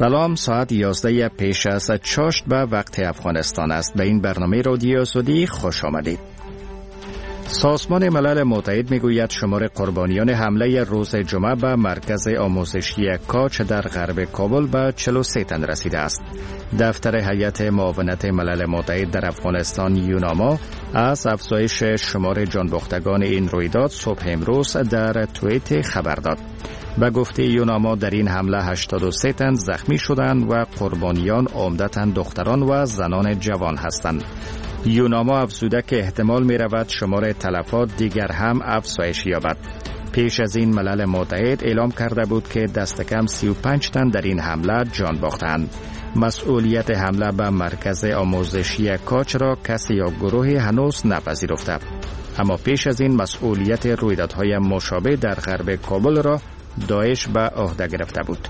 سلام، ساعت 11 پیش از چاشت به وقت افغانستان است. به این برنامه رادیو آزادی خوش آمدید. سازمان ملل متحد میگوید شمار قربانیان حمله روز جمعه به مرکز آموزشی کاچ در غرب کابل به 43 تن رسیده است. دفتر هیئت معاونت ملل متحد در افغانستان یوناما از افزایش شمار جانباختگان این رویداد صبح امروز در توییت خبر داد. به گفته یوناما در این حمله 83 تن زخمی شدند و قربانیان عمدتاً دختران و زنان جوان هستند. یوناما افزوده که احتمال می رود شمار تلفات دیگر هم افزایش یابد. پیش از این ملل متحد اعلام کرده بود که دست کم 35 تن در این حمله جان باختند. مسئولیت حمله به مرکز آموزشی کاچ را کسی یا گروهی هنوز نپذیرفته. اما پیش از این مسئولیت رویدادهای مشابه در غرب کابل را داعش به عهده گرفته بود.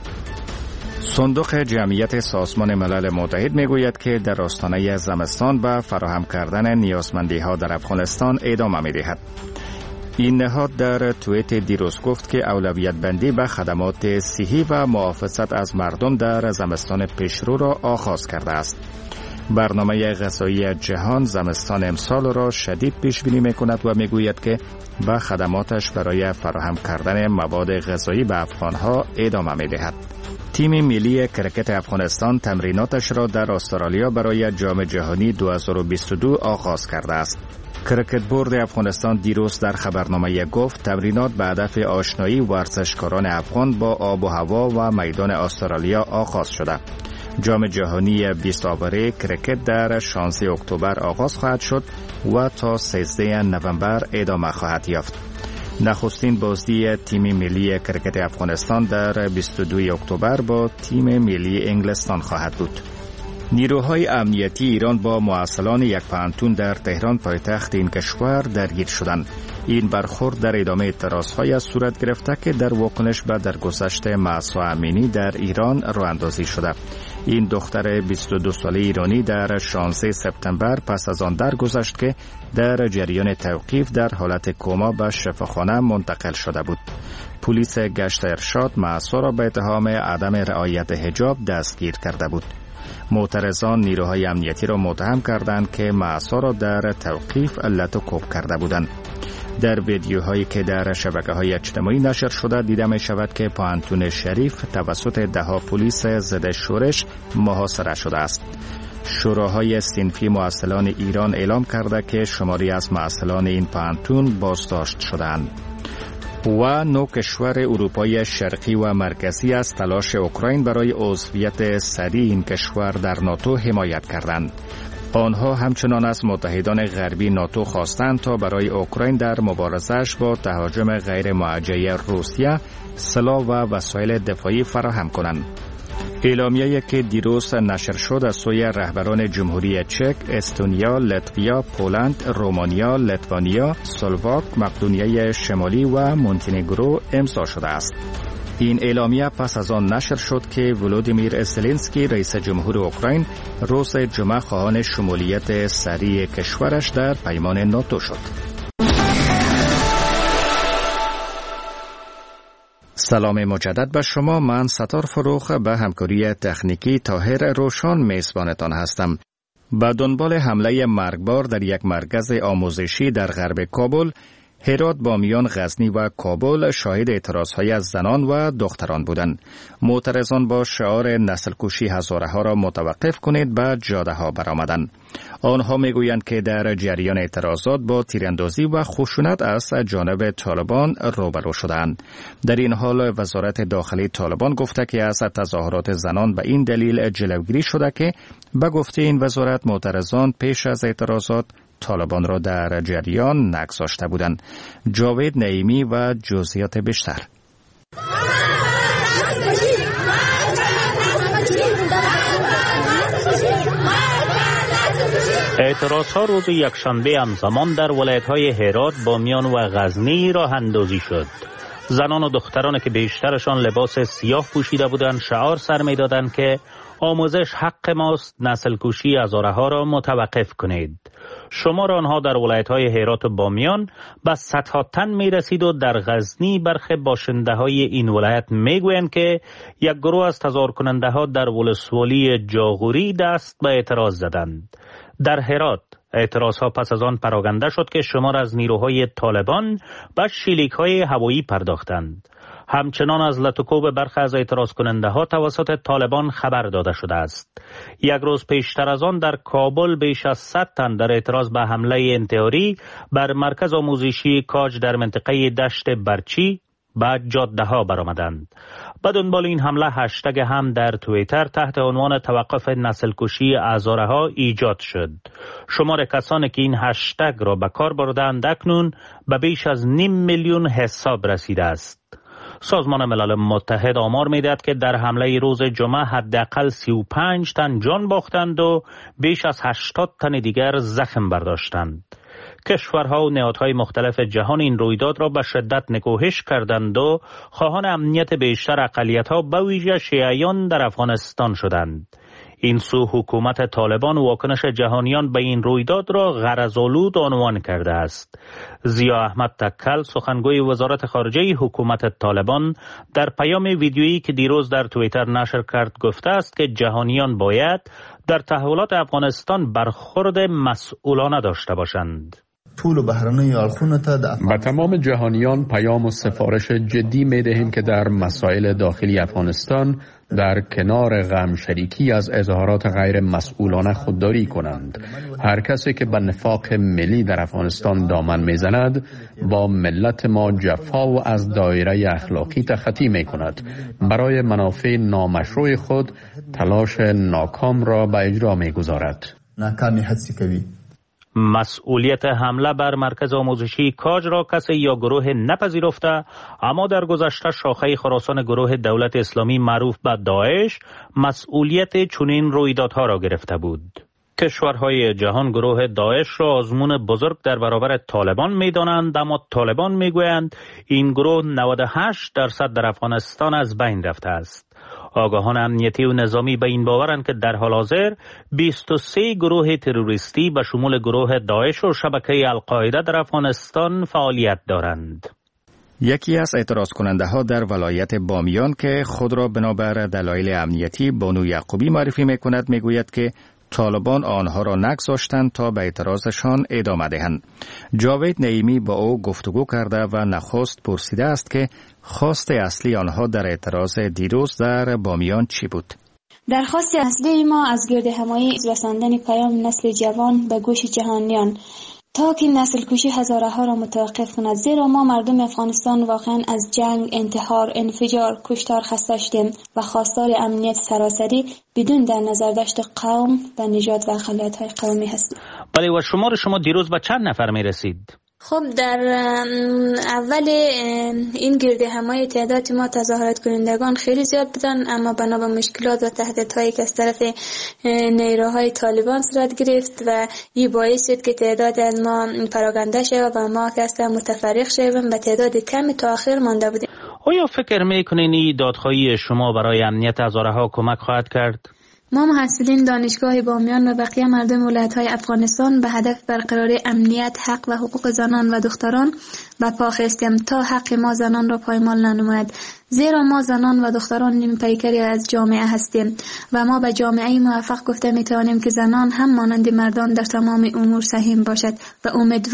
صندوق جمعیت سازمان ملل متحد میگوید که در آستانه زمستان به فراهم کردن نیازمندی ها در افغانستان ادامه می دهد. این نهاد در توییت دیروز گفت که اولویت بندی به خدمات صحی و محافظت از مردم در زمستان پیشرو را آغاز کرده است. برنامه غذایی جهان زمستان امسال را شدید پیش بینی می کند و می گوید که به خدماتش برای فراهم کردن مواد غذایی به افغانها ادامه می دهد. تیم ملی کرکت افغانستان تمریناتش را در استرالیا برای جام جهانی 2022 آغاز کرده است. کرکت بورد افغانستان دیروز در خبرنامه گفت تمرینات به هدف آشنایی ورزشکاران افغان با آب و هوا و میدان استرالیا آغاز شده. جام جهانی 20 آوره کرکت در 16 اکتبر آغاز خواهد شد و تا 13 نوامبر ادامه خواهد یافت. نخستین بازی تیم ملی کرکت افغانستان در 22 اکتبر با تیم ملی انگلستان خواهد بود. نیروهای امنیتی ایران با معسلان یک پانتون در تهران پایتخت این کشور درگیر شدند. این برخورد در ادامه اعتراضهای صورت گرفته که در واکنش به درگذشت مهسا امینی در ایران راه اندازی شده. این دختر 22 ساله ایرانی در 16 سپتامبر پس از آن درگذشت که در جریان توقیف در حالت کما به شفاخانه منتقل شده بود. پلیس گشت ارشاد مهسا را به اتهام عدم رعایت حجاب دستگیر کرده بود. معترضان نیروهای امنیتی را متهم کردند که مهسا را در توقیف علت و کوب کرده بودند. در ویدیوهایی که در شبکه‌های اجتماعی نشر شده دیده می شود که پانتون شریف توسط دهها پلیس ضد شورش محاصره شده است. شوراهای صنفی معسلان ایران اعلام کرده که شماری از معسلان این پانتون بازداشت شدند. و 9 کشور اروپای شرقی و مرکزی از تلاش اوکراین برای عضویت سریع این کشور در ناتو حمایت کردند. آنها همچنان از متحدان غربی ناتو خواستند تا برای اوکراین در مبارزه‌اش با تهاجم غیر موجه روسیه سلاح و وسایل دفاعی فراهم کنند. اعلامیه‌ای که دیروز نشر شد از سوی رهبران جمهوری چک، استونیا، لتویا، پولند، رومانیا، لیتوانیا، اسلواک، مقدونیه شمالی و مونتنگرو امضا شده است. این اعلامیه پس از آن نشر شد که ولودیمیر زلنسکی رئیس جمهور اوکراین روز جمعه خواهان شمولیت سریع کشورش در پیمان ناتو شد. سلام مجدد به شما. من ستار فروخ به همکاری تکنیکی طاهر روشان میزبانتان هستم. به دنبال حمله مرگبار در یک مرکز آموزشی در غرب کابل، هرات، بامیان، غزنی و کابل شاهد اعتراضهای از زنان و دختران بودند. معترضان با شعار نسل کشی هزاره ها را متوقف کنید به جاده ها برآمدند. آنها میگویند که در جریان اعتراضات با تیراندازی و خشونت از جانب طالبان روبرو شدند. در این حال وزارت داخلی طالبان گفته که از تظاهرات زنان به این دلیل جلوگیری شده که به گفته این وزارت معترضان پیش از اعتراضات طالبان را در جریان نگذاشته بودند. جاوید نعیمی و جزئیات بیشتر. اعتراضها روز یکشنبه همزمان در ولایت‌های هرات، بامیان و غزنی راه اندازی شد. زنان و دختران که بیشترشان لباس سیاه پوشیده بودند شعار سر می‌دادند که آموزش حق ماست، نسل کشی هزارها را متوقف کنید. شمار آنها در ولایت‌های هرات و بامیان به صدها تن می‌رسید و در غزنی برخی باشنده‌های این ولایت می‌گویند که یک گروه از تظاهر کننده‌ها در ولسوالی جاغوری دست به اعتراض زدند. در هرات اعتراضها پس از آن پراکنده شد که شمار از نیروهای طالبان به شلیک‌های هوایی پرداختند. همچنان از لطوکوب برخی از اعتراض کننده ها توسط طالبان خبر داده شده است. یک روز پیشتر از آن در کابل بیش از 100 تن در اعتراض به حمله انتحاری بر مرکز آموزشی کاج در منطقه دشت برچی به جاده ها برآمدند. به دنبال این حمله هشتگ هم در توییتر تحت عنوان توقف نسل کشی هزارها ایجاد شد. شمار کسانی که این هشتگ را به کار بردند اکنون به بیش از 500,000 حساب رسیده است. سازمان ملل متحد آمار می‌دهد که در حمله روز جمعه حداقل 35 تن جان باختند و بیش از 80 تن دیگر زخم برداشتند. کشورها و نهادهای مختلف جهان این رویداد را به شدت نکوهش کردند و خواهان امنیت بیشتر اقلیت‌ها به ویژه شیعیان در افغانستان شدند. این سو حکومت طالبان و واکنش جهانیان به این رویداد را غرض‌آلود عنوان کرده است. ضیا احمد تکل سخنگوی وزارت خارجه حکومت طالبان در پیام ویدیویی که دیروز در توییتر نشر کرد گفته است که جهانیان باید در تحولات افغانستان برخورد مسئولانه داشته باشند. به تمام جهانیان پیام و سفارش جدی می دهیم که در مسائل داخلی افغانستان در کنار غم شریکی از اظهارات غیر مسئولانه خودداری کنند. هر کسی که به نفاق ملی در افغانستان دامن میزند با ملت ما جفا و از دایره اخلاقی تخطی می کند. برای منافع نامشروع خود تلاش ناکام را به اجرا می گذارد. مسئولیت حمله بر مرکز آموزشی کاج را کسی یا گروه نپذیرفته، اما در گذشته شاخه خراسان گروه دولت اسلامی معروف به داعش مسئولیت چنین رویدادها را گرفته بود. کشورهای جهان گروه داعش را آزمون بزرگ در برابر طالبان می دانند، اما طالبان می گویند این گروه 98% در افغانستان از بین رفته است. آگاهان امنیتی و نظامی به این باورند که در حال حاضر 23 گروه تروریستی به شمول گروه داعش و شبکه القاعده در افغانستان فعالیت دارند. یکی از اعتراض کننده ها در ولایت بامیان که خود را بنابر دلایل امنیتی بانو یعقوبی معرفی می کند می گوید که طالبان آنها را نگذاشتند تا به اعتراضشان ادامه دهند. جاوید نعیمی با او گفتگو کرده و نخست پرسیده است که خواست اصلی آنها در اعتراض دیروز در بامیان چی بود؟ درخواست اصلی ما از گرد همایی رساندن پیام نسل جوان به گوش جهانیان تا که نسل کشی هزارها را متوقف کند، زیرا ما مردم افغانستان واقعا از جنگ، انتحار، انفجار، کشتار خسته شدیم و خواستار امنیت سراسری بدون در نظر داشت قوم و نژاد و اقلیت‌های قومی هستیم. بله، و شما دیروز به چند نفر می رسید؟ خب در اول این گرد همایی تعداد ما تظاهرات کنندگان خیلی زیاد بودن، اما بنا به مشکلات و تهدیدهایی که از طرف نیروهای طالبان صورت گرفت و این باعث شد که تعداد از ما پراکنده شد و ما که اصلا متفرق شدیم به تعداد کمی تا آخر مانده بودیم. آیا فکر میکنین این دادخواهی شما برای امنیت هزارها کمک خواهد کرد؟ ما محصلین دانشگاه بامیان و بقیه مردم ولایت‌های افغانستان به هدف برقراری امنیت، حق و حقوق زنان و دختران به پا خستیم تا حق ما زنان را پایمال ننماید، زیرا ما زنان و دختران نیم پیکری از جامعه هستیم و ما به جامعه موفق گفته میتوانیم که زنان هم مانند مردان در تمام امور سهیم باشد و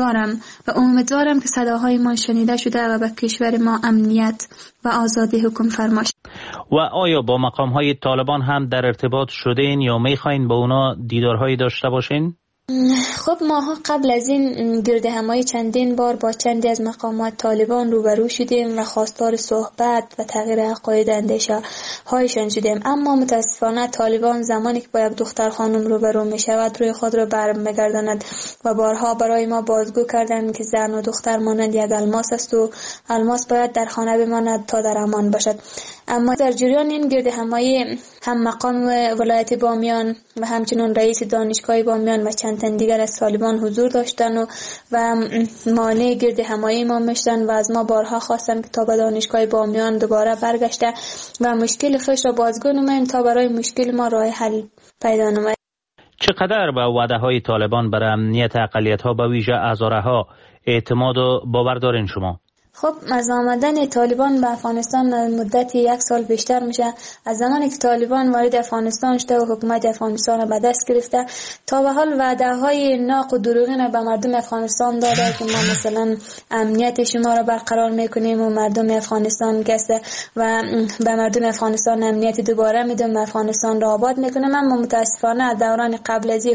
امیدوارم که صداهای ما شنیده شده و به کشور ما امنیت و آزادی حکم فرما شود. و آیا با مقام‌های طالبان هم در ارتباط شدین یا می‌خواین با اونا دیدارهایی داشته باشین؟ خب ماها قبل از این گرد همایی چندین بار با چندی از مقامات طالبان روبرو شدیم و خواستار صحبت و تغییر عقاید اندیشه هایشان شدیم، اما متاسفانه طالبان زمانی که با یک دختر خانم روبرو می شود روی خود را برمیگرداند و بارها برای ما بازگو کردند که زن و دختر مانند یک الماس است و الماس باید در خانه بماند تا در امان باشد. اما در جریان این گرد همایی هم مقام ولایت بامیان و همچنین رئیس دانشگاه بامیان و چند تن دیگر از طالبان حضور داشتن و مانع گرد همایی ما میشدن و از ما بارها خواستن که تا به دانشگاه بامیان دوباره برگشته و مشکل خودش را بازگو نماییم تا برای مشکل ما راه حل پیدا نماییم. چقدر به وعده‌های طالبان برای امنیت اقلیت‌ها به ویژه هزاره‌ها اعتماد و باور دارین شما؟ خب از آمدن طالبان به افغانستان مدت 1 سال بیشتر میشه. از زمانی که طالبان وارد افغانستان شده و حکومت افغانستان را به دست گرفته تا به حال وعده‌های ناق و دروغین به مردم افغانستان داده که ما مثلا امنیت شما را برقرار میکنیم و مردم افغانستان گسته و به مردم افغانستان امنیت دوباره میدیم، افغانستان را آباد میکنیم. اما متاسفانه از دوران قبل از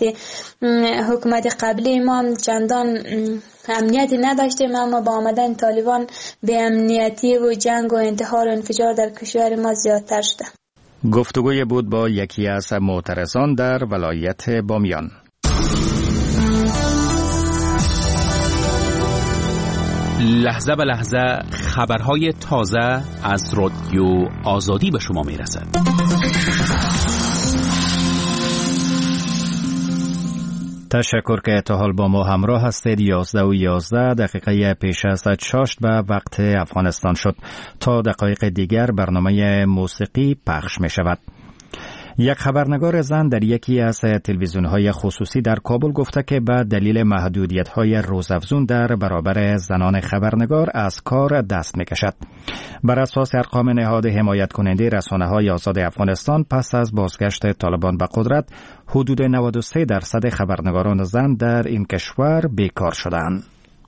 حکومت قبلی ما چندان امنیتی نداشتیم، اما با آمدن طالبان به امنیتی و جنگ و انتحار و انفجار در کشور ما زیادتر شده. گفتگوی بود با یکی از معترضان در ولایت بامیان. لحظه به لحظه خبرهای تازه از رادیو آزادی به شما میرسد. تشکر که تا حال با ما همراه هستید. 11:11 پیش از 6 به وقت افغانستان شد. تا دقایق دیگر برنامه موسیقی پخش می شود. یک خبرنگار زن در یکی از تلویزیون‌های خصوصی در کابل گفته که به دلیل محدودیت‌های روزافزون در برابر زنان خبرنگار از کار دست می‌کشد. بر اساس ارقام نهاد حمایت کننده رسانه‌های آزاد افغانستان پس از بازگشت طالبان به قدرت حدود 93% خبرنگاران زن در این کشور بیکار شدند.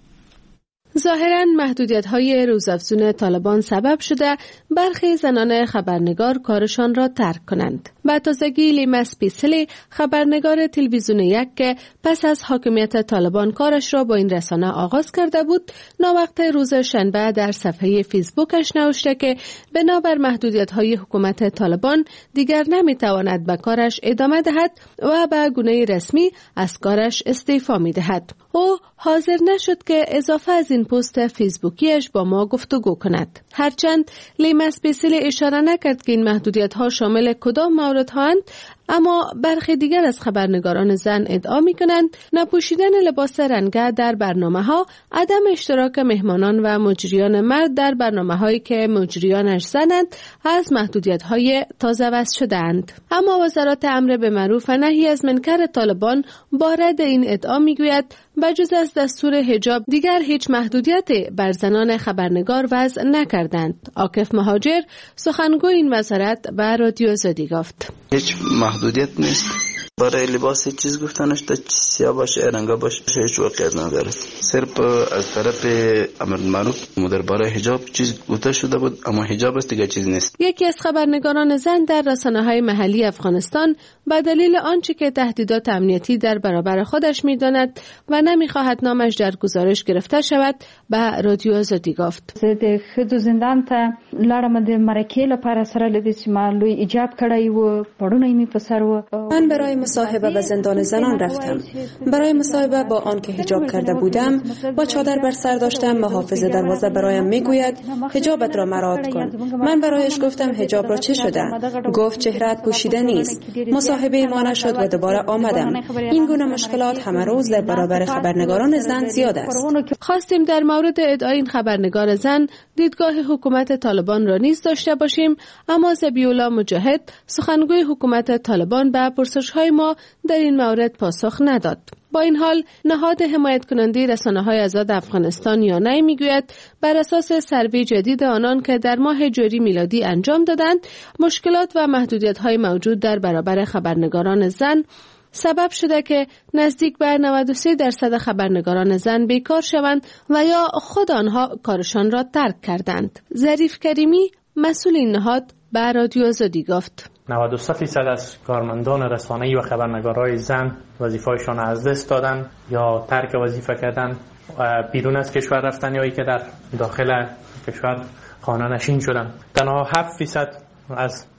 ظاهراً محدودیت‌های روزافزون طالبان سبب شده برخی زنان خبرنگار کارشان را ترک کنند. به تازگی لیما سپیسلی خبرنگار تلویزیون یک که پس از حاکمیت طالبان کارش را با این رسانه آغاز کرده بود، ناوقت روز شنبه در صفحه فیسبوکش نوشته که بنابر محدودیت‌های حکومت طالبان دیگر نمی‌تواند به کارش ادامه دهد و به گونه رسمی از کارش استعفا می‌دهد. او حاضر نشد که اضافه از این پست فیسبوکیش با ما گفتگو کند. هرچند لیما سپیسلی اشاره نکرد که این محدودیت‌ها شامل کدام موردها اند، اما برخی دیگر از خبرنگاران زن ادعا می‌کنند نپوشیدن لباس رنگه در برنامه‌ها، عدم اشتراک مهمانان و مجریان مرد در برنامه‌هایی که مجریانش زنند از محدودیت‌های تازه وضع شده‌اند. اما وزارت امر به معروف و نهی از منکر طالبان با رد این ادعا می‌گوید بجز از دستور حجاب دیگر هیچ محدودیتی بر زنان خبرنگار وضع نکردند. عاکف مهاجر سخنگوی این وزارت به رادیو آزادی گفت: هیچ محدودیت نیست. برای لباس چیز گفتنش تا سیاه باشه رنگا باشه هیچ واقعیت نداره. صرف از طرف امر معروف درباره حجاب چیز گفته شده بود، اما حجاب است دیگه چیز نیست. یکی از خبرنگاران زن در رسانه‌های محلی افغانستان به دلیل آنچه که تهدیدات امنیتی در برابر خودش می‌داند و نمی‌خواهد نامش در گزارش گرفته شود به رادیو آزادی گفت: د خدو زندان ته لاړم د مرکې لپاره سره لدې چې ما لوی ایجاب کړی و پړونه می په سر و. من برای مصاحبه به زندان زنان رفتم. برای مصاحبه با آن که حجاب کرده بودم با چادر بر سر داشتم، محافظ دروازه برایم میگوید حجابت را مراعات کن. من برایش گفتم حجاب را چه شده؟ گفت چهره‌ات پوشیده نیست. مصاحبه ما نشد و دوباره آمدم. این گونه مشکلات همه روز در برابر خبرنگاران زن زیاد است. خواستیم در مورد ادعای این خبرنگار زن دیدگاه حکومت طالبان را نیز داشته باشیم، اما ذبیح‌الله مجاهد سخنگوی حکومت طالبان به پرسش‌های ما در این مورد پاسخ نداد. با این حال نهاد حمایت کننده رسانه‌های آزاد افغانستان یانای میگوید بر اساس سروی جدید آنان که در ماه جاری میلادی انجام دادند، مشکلات و محدودیت‌های موجود در برابر خبرنگاران زن سبب شده که نزدیک به 93% خبرنگاران زن بیکار شوند و یا خود آنها کارشان را ترک کردند. ظریف کریمی مسئول این نهاد به رادیو آزادی گفت: 93% از کارمندان رسانه‌ای و خبرنگارای زن وظیفه‌شان از دست دادن یا ترک وظیفه کردن و بیرون از کشور رفتن یا که در داخل کشور خانه نشین شدن. تنها 7% از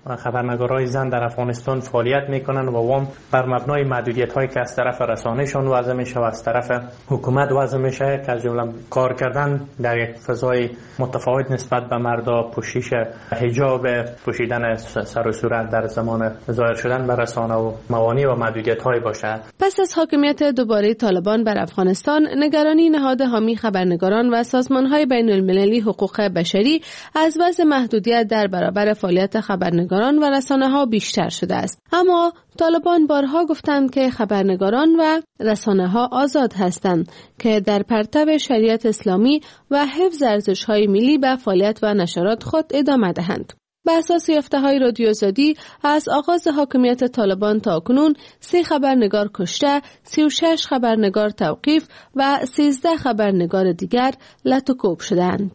خبرنگارای زن در افغانستان فعالیت میکنن و وام بر مبنای محدودیت‌هایی که از طرف رسانه‌شان وضع میشه و از طرف حکومت وضع میشه که از جمله کار کردن در یک فضای متفاوت نسبت به مردا، پوشش حجاب، پوشیدن سر و صورت در زمان ظاهر شدن به رسانه و موانع و محدودیت‌هایی باشه. پس از حاکمیت دوباره طالبان بر افغانستان، نگرانی نهاد حامی خبرنگاران و سازمان‌های بین‌المللی حقوق بشری از وضع محدودیت در برابر فعالیت خبرنگاران و رسانه‌ها بیشتر شده است. اما طالبان بارها گفتند که خبرنگاران و رسانه‌ها آزاد هستند که در پرتو شریعت اسلامی و حفظ ارزش‌های ملی به فعالیت و نشرات خود ادامه دهند. بر اساس یافته‌های رادیو آزادی از آغاز حاکمیت طالبان تا کنون 3 خبرنگار کشته، 36 خبرنگار توقیف و 13 خبرنگار دیگر لت و کوب شدند.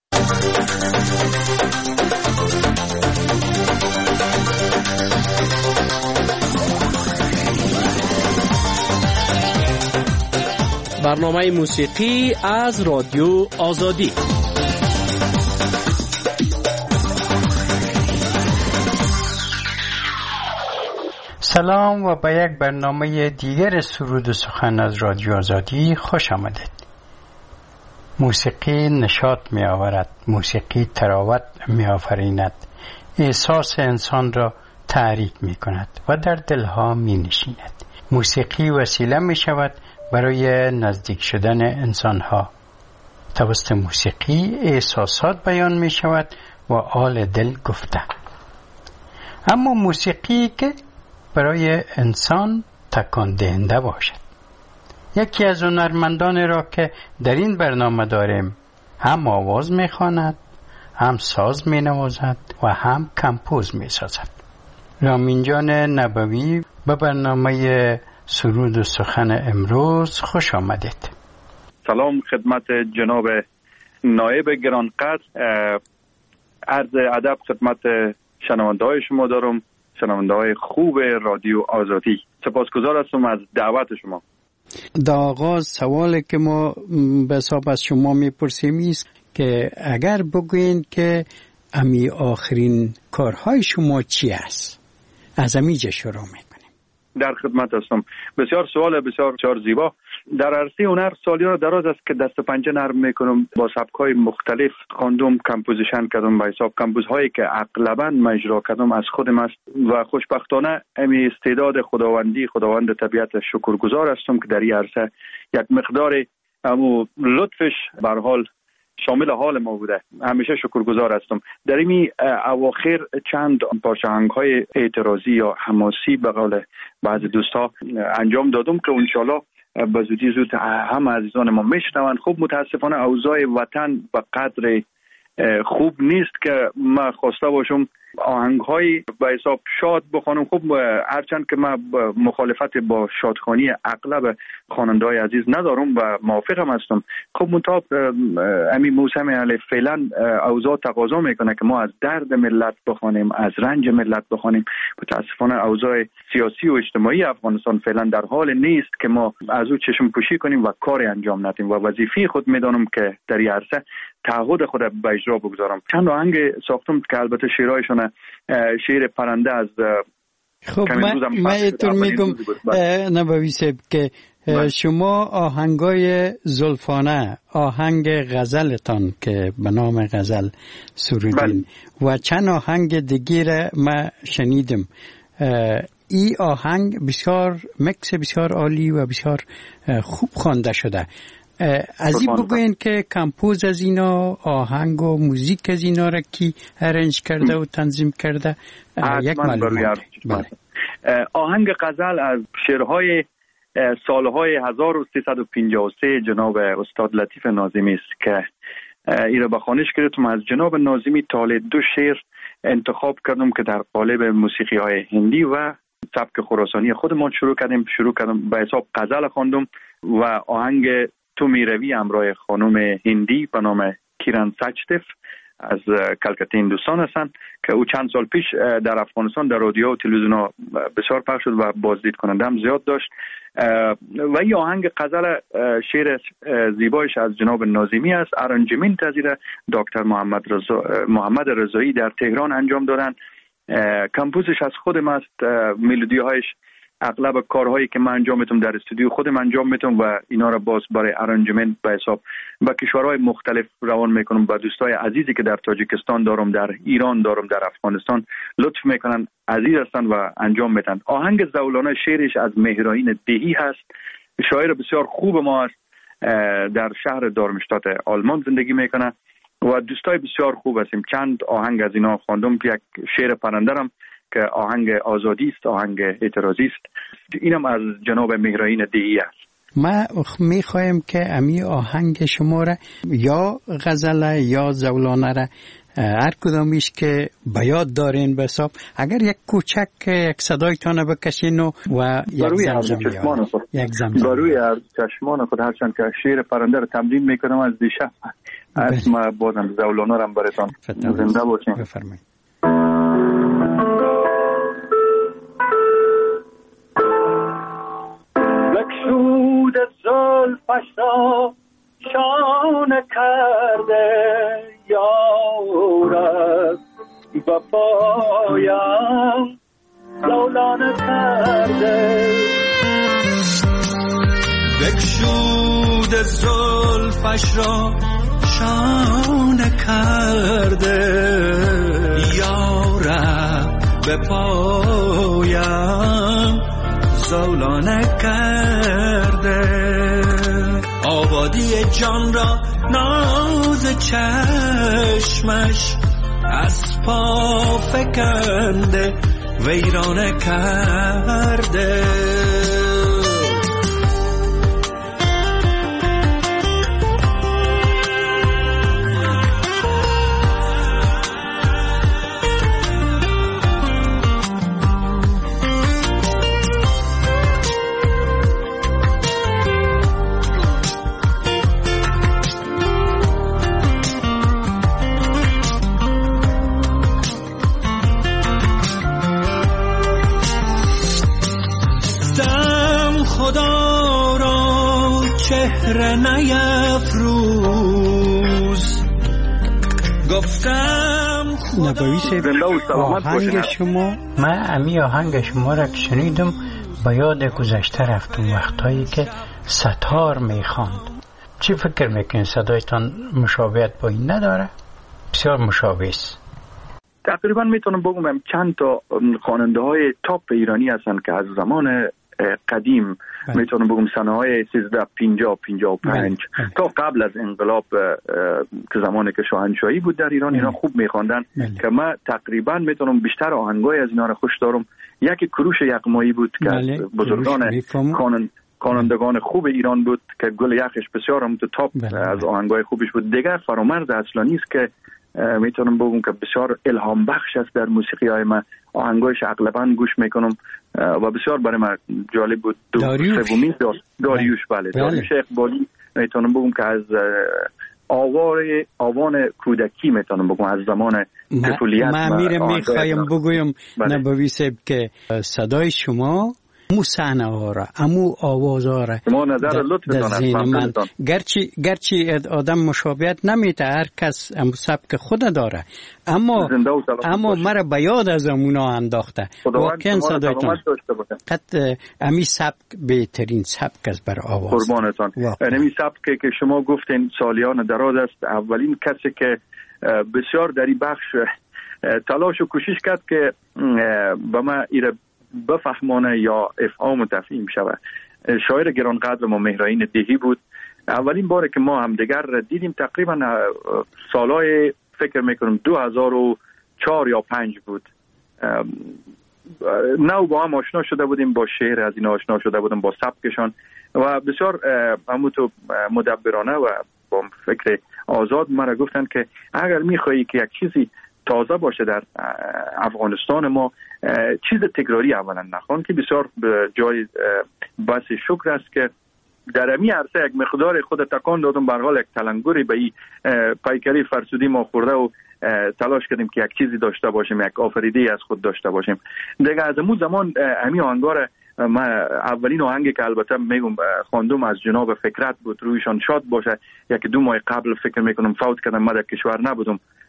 برنامه موسیقی از رادیو آزادی. سلام و به یک برنامه دیگر سرود و سخن از رادیو آزادی خوش آمدید. موسیقی نشاط می آورد، موسیقی تراوت می آفریند، احساس انسان را تحریک می کند و در دلها می نشیند. موسیقی وسیله می شود برای نزدیک شدن انسانها. توسط موسیقی احساسات بیان می شود و حال دل گفته. اما موسیقی که برای انسان تکان دهنده باشد. یکی از هنرمندان را که در این برنامه داریم هم آواز می خواند، هم ساز می نوازد و هم کمپوز می سازد. رامین جان نبوی به برنامه سرود و سخن امروز خوش آمدید. سلام خدمت جناب نایب گرانقدر، عرض ادب خدمت شنونده های شما دارم، شنونده های خوب رادیو آزادی. سپاسگزار هستم از دعوت شما. در آغاز سوالی که ما به حساب از شما میپرسیم است که اگر بگوین که امی آخرین کارهای شما چی است؟ از امیجا شروع میکنیم. در خدمت هستم. بسیار سوال بسیار زیبا. در عرصه هنر سالیان دراز است که دست پنجه نرم میکنم، با سبک‌های مختلف خواندم، کمپوزیشن کردم، به حساب کمپوزهایی که اغلباً مجرا کردم از خودم است و خوشبختانه امی استعداد خداوند طبیعت شکرگزار هستم که در این عرصه یک مقدار امو لطفش به هر حال شامل حال ما بوده. همیشه شکرگزار هستم. در این اواخر چند پارچه آهنگ‌های اعتراضی یا حماسی به قول بعض دوستا انجام دادم که انشالله به زودی زود هم عزیزان ما میشنوند. خب متاسفانه اوضاع وطن به قدر خوب نیست که ما خواسته باشم آهنگ‌های به حساب شاد بخوانم. خب هرچند که من مخالفت با شادخوانی اغلب خواننده‌های عزیز ندارم و موافقم هستم، خب منتها همین موسم فعلا اوضاع تقاضا میکنه که ما از درد ملت بخوانیم، از رنج ملت بخوانیم. متاسفانه اوضاع سیاسی و اجتماعی افغانستان فعلا در حال نیست که ما از او چشم پوشی کنیم و کاری انجام ندیم و وظیفه خود میدانم که در این عرصه تعهد خود به اجرا بگذارم. چند آهنگ ساختم که البته شعرهایشون شعر پرنده از خب من اینطور میگم نبوی صاحب که شما آهنگای زلفانه، آهنگ غزلتان که به نام غزل سرودین و چند آهنگ دیگه من شنیدم. این آهنگ بسیار مکس بسیار عالی و بسیار خوب خوانده شده. از این بگوین که کمپوز از اینا، آهنگ و موزیک از اینا را کی ارنج کرده و تنظیم کرده؟ یک معلومات. آهنگ غزل از شعرهای سالهای 1353 جناب استاد لطیف ناظمی است که این را به خوانش گرفتم. از جناب ناظمی تاله 2 شعر انتخاب کردم که در قالب موسیقی های هندی و سبک خراسانی خودمان شروع کردم. به حساب غزل خواندم و آهنگ تو میروی همراه خانم هندی به نام کیران سچدف از کلکته هندوستان هستند که او چند سال پیش در افغانستان در رادیو و تلویزیون بسیار پخش شد و بازدید کننده هم زیاد داشت. و این آهنگ غزل شعر زیبایش از جناب ناظمی است. ارنجمنت از دکتر محمد رضایی در تهران انجام دادن کمپوزش از خودم است، ملودی هایش اغلب کارهایی که من انجام میتونم در استودیو خودم انجام میتونم و اینا را باز برای ارنجمنت به حساب با کشورهای مختلف روان میکنم. با دوستای عزیزی که در تاجیکستان دارم، در ایران دارم، در افغانستان لطف میکنن، عزیز هستن و انجام میدن. آهنگ زولانه شعرش از مهرائین دهی هست، شاعر بسیار خوب ما است، در شهر دارمشتات آلمان زندگی میکنه و دوستای بسیار خوب هستیم. چند آهنگ از اینا خواندم. یک شعر پرندرم که آهنگ آزادی است، آهنگ اعتراضی است، اینم از جناب مهرائین دهی است. ما میخوایم که امی آهنگ شما را یا غزله یا زولانه را هر کدامیش که بیاد دارین به حساب اگر یک کوچک یک صدایتان بکشین و یک زمزمه بروی چشمان خود هرچند که شعر پرنده رو تمرین میکنم از دیشب از ما بازم زولانه رو براتان زنده باشیم. بفرمایید. بکشود زلفش را شانه کرده یارب با پایم زولانه کرده. بکشود زلفش را شانه کرده یارب به پایم زولانه کرده. آبادی جان را ناز چشمش از پا فکنده ویرانه کرده. چهره نیفروز گفتم نبوی آهنگ شما من امی آهنگ شما را که شنیدم با یاد گذشته رفتم وقتایی که ستار میخواند. چی فکر میکنین صدایتان مشابهت با این نداره؟ بسیار مشابه است. تقریبا میتونم بگم چند تا خواننده های تاپ ایرانی هستن که از زمان قدیم میتونم بگم سنه های 1350-55 تا قبل از انقلاب که زمانی که شاهنشاهی بود در ایران اینا خوب میخواندن که من تقریبا میتونم بیشتر آهنگای از اینا رو خوش دارم. یکی کروش یغمایی بود که از بزرگان خوانندگان خوب ایران بود که گل یخش بسیار هم تو تاپ از آهنگای خوبش بود. دیگر فرامرز اصلانی است که میتونم بگم که بسیار الهام بخش است در موسیقی های من. آهنگایش اغلبا گوش میکنم و بسیار برای من جالب بود. سومی داریوش داریوش اقبالی میتونم بگم که از آوان کودکی میتونم بگم از زمان طفولیت من میخوایم بگویم نبوی صاحب که صدای شما امو صحنه ها را امو آواز ها را در ذهن من گرچه آدم مشابهت نمیته هر کس امو سبک خود داره اما مرا به یاد از امونا انداخته. واقعا صدایتان قد امی سبک بهترین سبک است برای آواز. قربانتان. امی سبک که شما گفتین سالیان دراز است. اولین کسی که بسیار در این بخش تلاش و کوشش کرد که به ما ایره بفهمانه یا افهام و تفهیم شود شاعر گرانقدر ما مهرائین دهی بود. اولین باره که ما هم دیگر دیدیم تقریبا سالهای فکر میکنم 2004 یا 5 بود. نو با هم آشنا شده بودیم، با شعر از اینا آشنا شده بودیم، با سبکشان و بسیار همونطور مدبرانه و با فکر آزاد مرا گفتن که اگر میخوایی که یک چیزی تازه باشه در افغانستان ما چیز تکراری اولا نخوان که بسیار جای بس شکر است که در امی عرصه یک مقدار خود تکان دادم. به هر حال یک تلنگری به این پیکری فرسودی ما خورده و تلاش کردیم که یک چیزی داشته باشیم، یک آفریده از خود داشته باشیم. دیگه از اون زمان امی آهنگار من اولین آهنگی که البته میگم خواندم از جناب فکرت بود، رویشان شاد باشه. یک 2 ماه قبل فکر میکنم فوت کردم، من در کشور نبودم.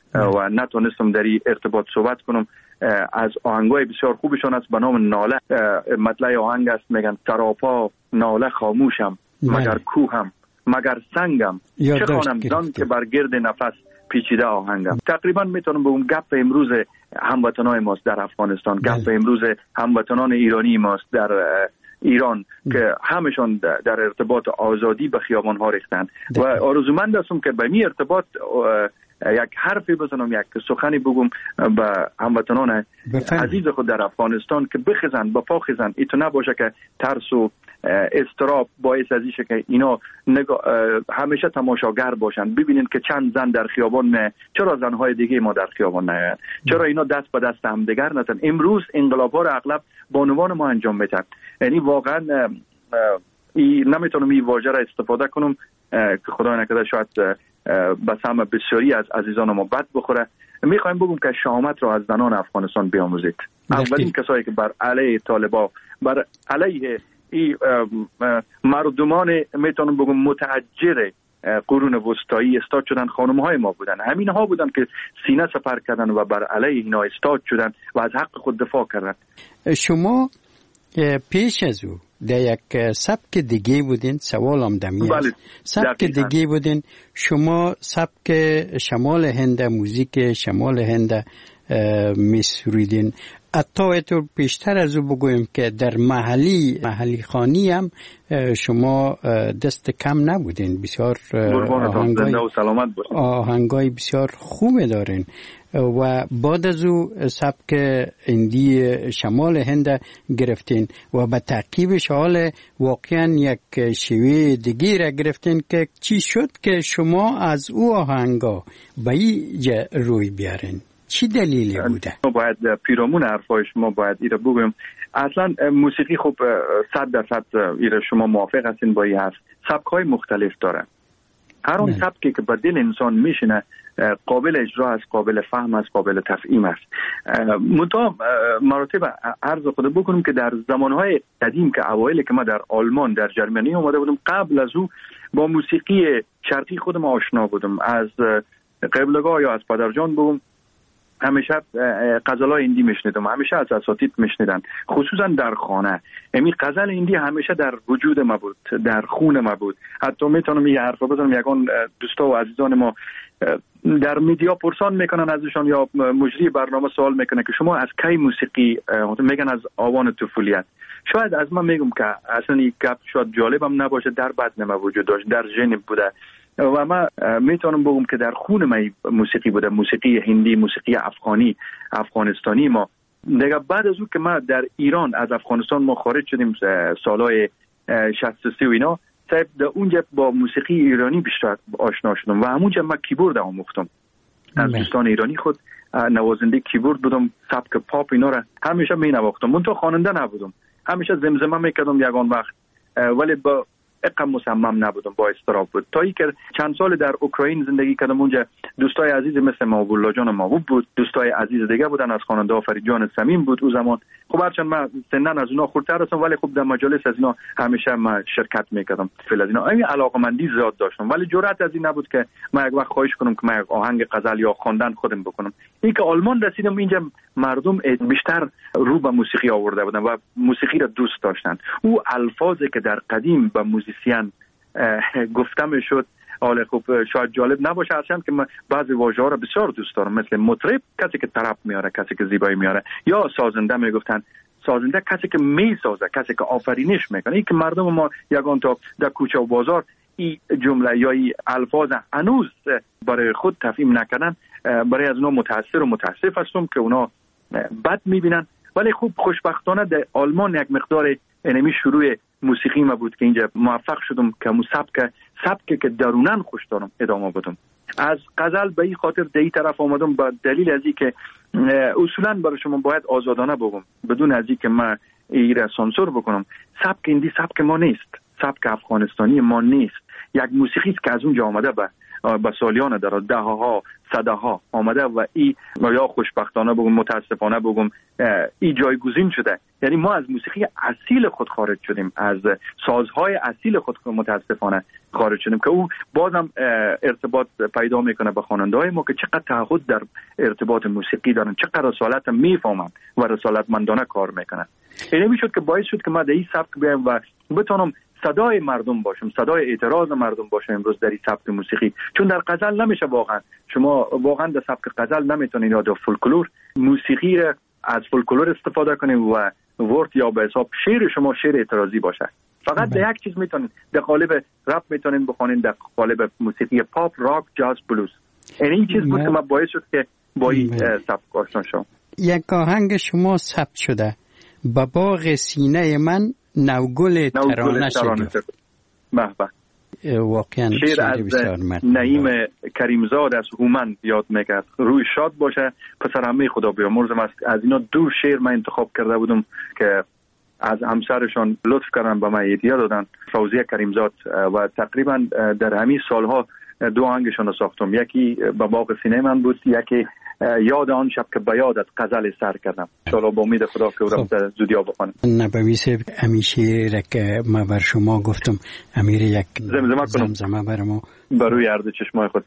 و نتونستم در این ارتباط صحبت کنم. از آهنگای بسیار خوبشان است به نام ناله. مطلع آهنگ است میگن تراپا ناله خاموشم مگر کوهم مگر سنگم چه خوانم زان که بر گرد نفس پیچیده آهنگم. تقریبا میتونم به اون گپ امروز هموطنان ماست در افغانستان، گپ امروز هموطنان ایرانی ماست در ایران که همشون در ارتباط آزادی به خیابان ها ریختن و آرزومند هستم که به این ارتباط یک حرفی بزنم، یک سخنی بگم به هموطنان عزیز خود در افغانستان که بخزن با خزن. ایتو نباشه که ترس و استراب باعث از ایشه که اینا همیشه تماشاگر باشن. ببینین که چند زن در خیابان، چرا زنهای دیگه ما در خیابان نیاین؟ چرا اینا دست به دست هم دیگر نتن؟ امروز انقلاب ها رو اغلب بانوان ما انجام میدن. یعنی واقعا نمیتونم این واژه را استفاده کنم که خدای نکرده شاید به سهم بسیاری از عزیزان ما بد بخوره. میخوایم بگم که شهامت را از زنان افغانستان بیاموزید. اولین کسایی که بر علیه طالبان، بر علیه این مردمان میتونم بگم متحجر قرون وسطایی استاد شدن خانم‌های ما بودن. همین ها بودن که سینه سپر کردن و بر علیه اینا استاد شدن و از حق خود دفاع کردن. شما پیش از او در یک سبک دیگه بودین، سوالم دمی است. سبک دیگه بودین شما، سبک شمال هند، موزیک شمال هند میسرویدین. حتی تو بیشتر از او بگویم که در محلی خانی هم شما دست کم نبودین. بسیار آهنگای بسیار خوبه دارین و بعد از او سبک هندی شمال هند گرفتین و به تعقیبش حال واقعا یک شیوه دیگه را گرفتین که چی شد که شما از او آهنگا به این روی بیارین؟ چی دلیلی بوده؟ ما باید پیرامون حرفای شما باید ایره بگویم. اصلا موسیقی خب 100% ایره شما موافق هستین با این حرف. سبک‌های مختلف داره. هر اون سبکی که به دل انسان میشینه قابل اجرا است، قابل فهم است، قابل تفهیم است. منتها مراتب عرض خود بکنم که در زمانهای قدیم که اوایل که ما در آلمان در جرمنی اومده بودم، قبل از او با موسیقی شرقی خودم آشنا بودم. از قبلگاه یا از پدرجان بگم همیشه غزل‌های هندی میشنیدم، همیشه از اساتید میشنیدن، خصوصا در خانه. یعنی غزل هندی همیشه در وجود ما بود، در خون ما بود. حتی میتونم یه حرفا بزنم، یگان دوستا و عزیزان ما در میدیا پرسان میکنن ازشان یا مجری برنامه سوال میکنه که شما از کی موسیقی میگن؟ از آوان طفولیت. شاید از من میگم که اصلا این گپ شاید جالبم نباشه، در بدن ما وجود داشت، در ژن بوده و من میتونم بگم که در خون ما موسیقی بوده، موسیقی هندی، موسیقی افغانستانی ما. دیگه بعد از اون که ما در ایران از افغانستان ما خارج شدیم سالهای 63 و اینا، صاحب در اونجا با موسیقی ایرانی بیشتر آشنا شدم و همونجا من کیبورد آموختم از دوستان ایرانی خود. نوازنده کیبورد بودم، سبک پاپ اینا را همیشه می نواختم. من تو خواننده نبودم، همیشه زمزمه میکردم یگان وقت، ولی با اقام مصمم نبودم، با استراب بود. تا ای که چند سال در اوکراین زندگی کردم، اونجا دوستای عزیز مثل ماولا جان ماوب بود، دوستای عزیز دیگه بودن از خواننده ها، فرید جان سمیم بود اون زمان. خب هرچند من سنن از اونا خردتر هستم، ولی خب در مجالس از اینا همیشه من شرکت میکردم. فعلا از اینا این علاقمندی زیاد داشتم، ولی جرأت از این نبود که من یک وقت خواهش کنم که من آهنگ غزل یا خواندن خودم بکنم. این که آلمان رسیدم اینجا مردم بیشتر رو به موسیقی آورده بودن و موسیقی را دوست داشتن. او الفاظی که در قدیم به موزیسین گفتم شد، حالا خب شاید جالب نباشه اصلا که من بعضی واژه‌ها را بسیار دوست دارم، مثل مطرب کسی که طرب میاره، کسی که زیبایی میاره، یا سازنده میگفتن سازنده کسی که میسازه، کسی که آفرینش میکنه. این که مردم ما یگان تا در کوچه و بازار این جمله یا این الفاظ هنوز برای خود تفهیم نکردن، برای از اونا متأثر و متاسف هستم که اونا بد میبینن. ولی خوب خوشبختانه در آلمان یک مقدار انمی شروع موسیقی ما بود که اینجا موفق شدم که مو سبک که درونن خوش دارم ادامه بدم. از غزل به این خاطر در این طرف آمدم با دلیل از این که اصولا برای شما باید آزادانه بگم، بدون از این که من ایره سانسور بکنم. سبک هندی سبک ما نیست، سبک افغانستانی ما نیست. یک موسیقی است که از اونجا آمده به به سالیان در دهها صدها آمده و ای یا خوشبختانه بگم متاسفانه بگم ای جایگزین شده. یعنی ما از موسیقی اصیل خود خارج شدیم، از سازهای اصیل خود متاسفانه خارج شدیم که او بازم ارتباط پیدا میکنه به خواننده‌های ما که چقدر تعهد در ارتباط موسیقی دارن، چقدر رسالت میفهمن و رسالتمندانه کار میکنن. این میشد که باعث شد که ما در این سبک بیایم و بتونم صدای مردم باشم، صدای اعتراض مردم باشم امروز در این سبک موسیقی. چون در غزل نمیشه، واقعا شما واقعا در سبک غزل نمیتونید یا در فولکلور موسیقی را از فولکلور استفاده کنید و ورد یا به حساب شعر شما شعر اعتراضی باشه. فقط در یک چیز میتونید در قالب رپ میتونید بخونید، در قالب موسیقی پاپ، راک، جاز، بلوز. این چیز بود که من باعث شد که با این سبک آشنا شدم. یک آهنگ شما ثبت شده با باغ سینه من نوگل ترانه شد. واقعا شعر از نعیم کریمزاد از هومن یاد میکرد. روی شاد باشه پسر همه خدا بیامرزم است. از اینا دو شعر من انتخاب کرده بودم که از همسرشان لطف کردن به من هدیه دادن، فوزیه کریمزاد، و تقریبا در همین سالها دو آهنگشون رو ساختم. یکی به باغ سینه من بود، یکی یاد آن شب که به یادت غزل سر کردم. انشاءالله با امید خدا که اونم زودیا بخونم. نبوی صاحب همیشه را که ما بر شما گفتم امیر یک زمزمه بر ما بروی عرض چشمای خود.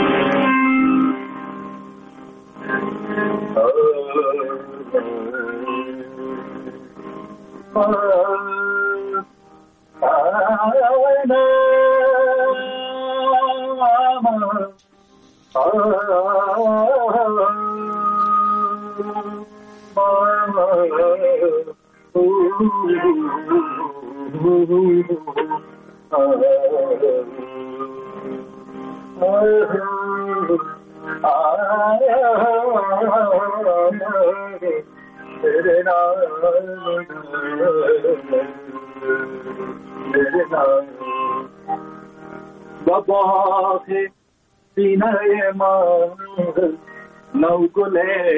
بابا سینه من نوگل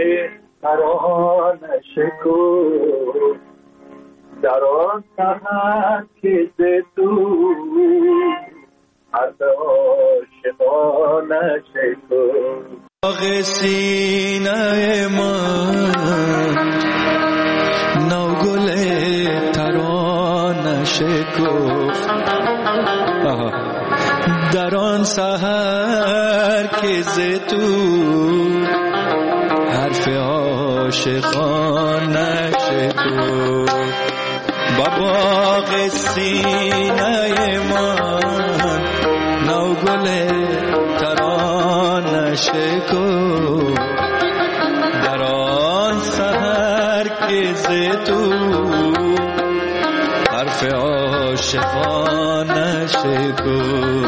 ترانه شکو در آن سحر که ز تو هر عاشقانه شکو. باغ سینه من نوگل ترانه شکو در آن سحر که ز تو حرف عاشقانه شکو. با باغ سینه من نوگل ترانه شکو در آن سحر که ز تو حرف عاشقانه شکو.